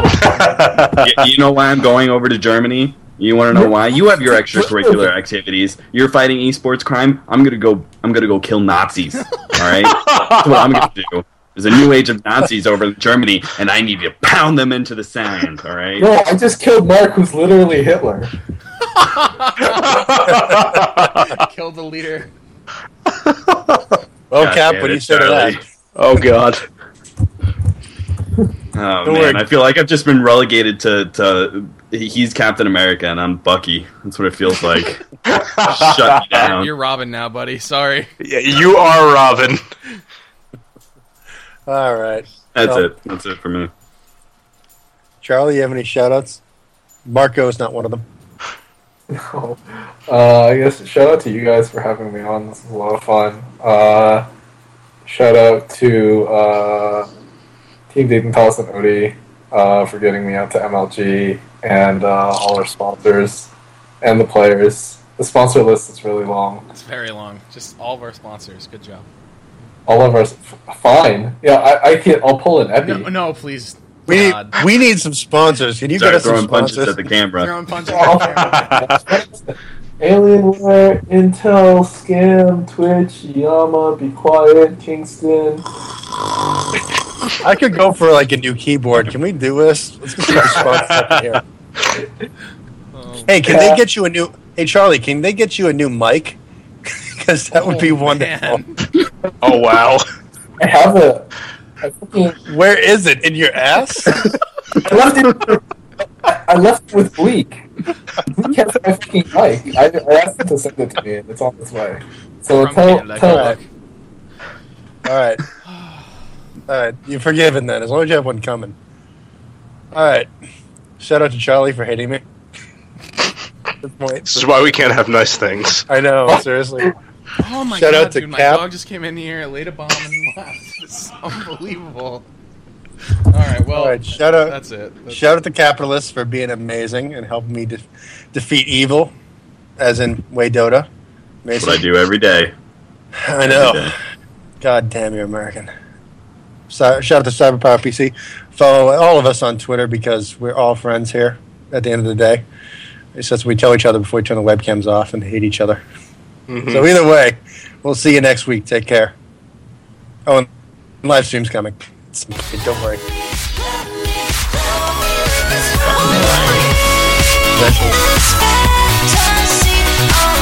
S5: you, you know why I'm going over to Germany? You want to know why? You have your extracurricular activities. You're fighting esports crime. I'm gonna go. I'm gonna go kill Nazis. All right. That's what I'm gonna do. There's a new age of Nazis over in Germany, and I need to pound them into the sand. All right.
S4: No, I just killed Mark, who's literally Hitler.
S2: Kill the leader.
S1: Well,
S5: God
S1: Cap,
S5: damn
S1: what do
S5: it,
S1: you say to
S5: Charlie.
S1: that?
S3: Oh, God.
S5: Oh
S1: Don't
S5: man,
S1: worry.
S5: I feel like I've just been relegated to, to he's Captain America and I'm Bucky. That's what it feels like. Shut me down.
S2: You're Robin now, buddy. Sorry.
S3: Yeah, you are Robin.
S1: All right.
S5: That's
S1: Well,
S5: it. That's it for me.
S1: Charlie, you have any shout outs? Marco is not one of them.
S4: No. Uh, I guess shout out to you guys for having me on. This was a lot of fun. Uh, shout out to uh, Team Dayton Palace and Odie uh, for getting me out to M L G and uh, all our sponsors and the players. The sponsor list is really long.
S2: It's very long. Just all of our sponsors. Good job.
S4: All of our fine. Yeah, I, I can. I'll pull an Epi.
S2: No, no, please.
S1: We need,
S2: God.
S1: we need some sponsors. Can you
S5: Start
S1: get us some
S5: throwing punches
S1: sponsors?
S5: at the camera.
S2: Throwing punches at the camera.
S4: Alienware, Intel, Scam, Twitch, Yama, Be Quiet, Kingston.
S1: I could go for like a new keyboard. Can we do this? Let's get some sponsors up in here.
S2: Oh,
S1: Hey, can they get you a new? Hey, Charlie, can they get you a new mic? Because that would be
S2: oh,
S1: wonderful.
S2: man.
S3: Oh, wow.
S4: I have a. I, fucking,
S1: Where is it? In your ass?
S4: I left it. I left it with Bleak. Bleak has my fucking mic. I, I asked him to send it to me, and it's on its way. So
S2: From
S4: tell,
S2: Canada,
S4: tell
S2: Quebec.
S4: them.
S1: All right. All right. You're forgiven then, as long as you have one coming. All right. Shout out to Charlie for hating me. Good point.
S3: This is why we can't have nice things.
S1: I know, seriously.
S2: Oh my
S1: Shout
S2: god,
S1: out to
S2: dude!
S1: Cap.
S2: My dog just came in here, laid a bomb, and left. It's unbelievable. All right, well,
S1: All right. Shout out.
S2: that's it. That's
S1: Shout out to capitalists for being amazing and helping me de- defeat evil, as in Way Dota.
S5: That's what I do every day.
S1: I know.
S5: Every day.
S1: God damn, you're American. So, shout out to Cyberpower P C. Follow all of us on Twitter because we're all friends here at the end of the day. It's just we tell each other before we turn the webcams off and hate each other. Mm-hmm. So either way, we'll see you next week. Take care. Oh, and live stream's coming. Don't worry. Eventually.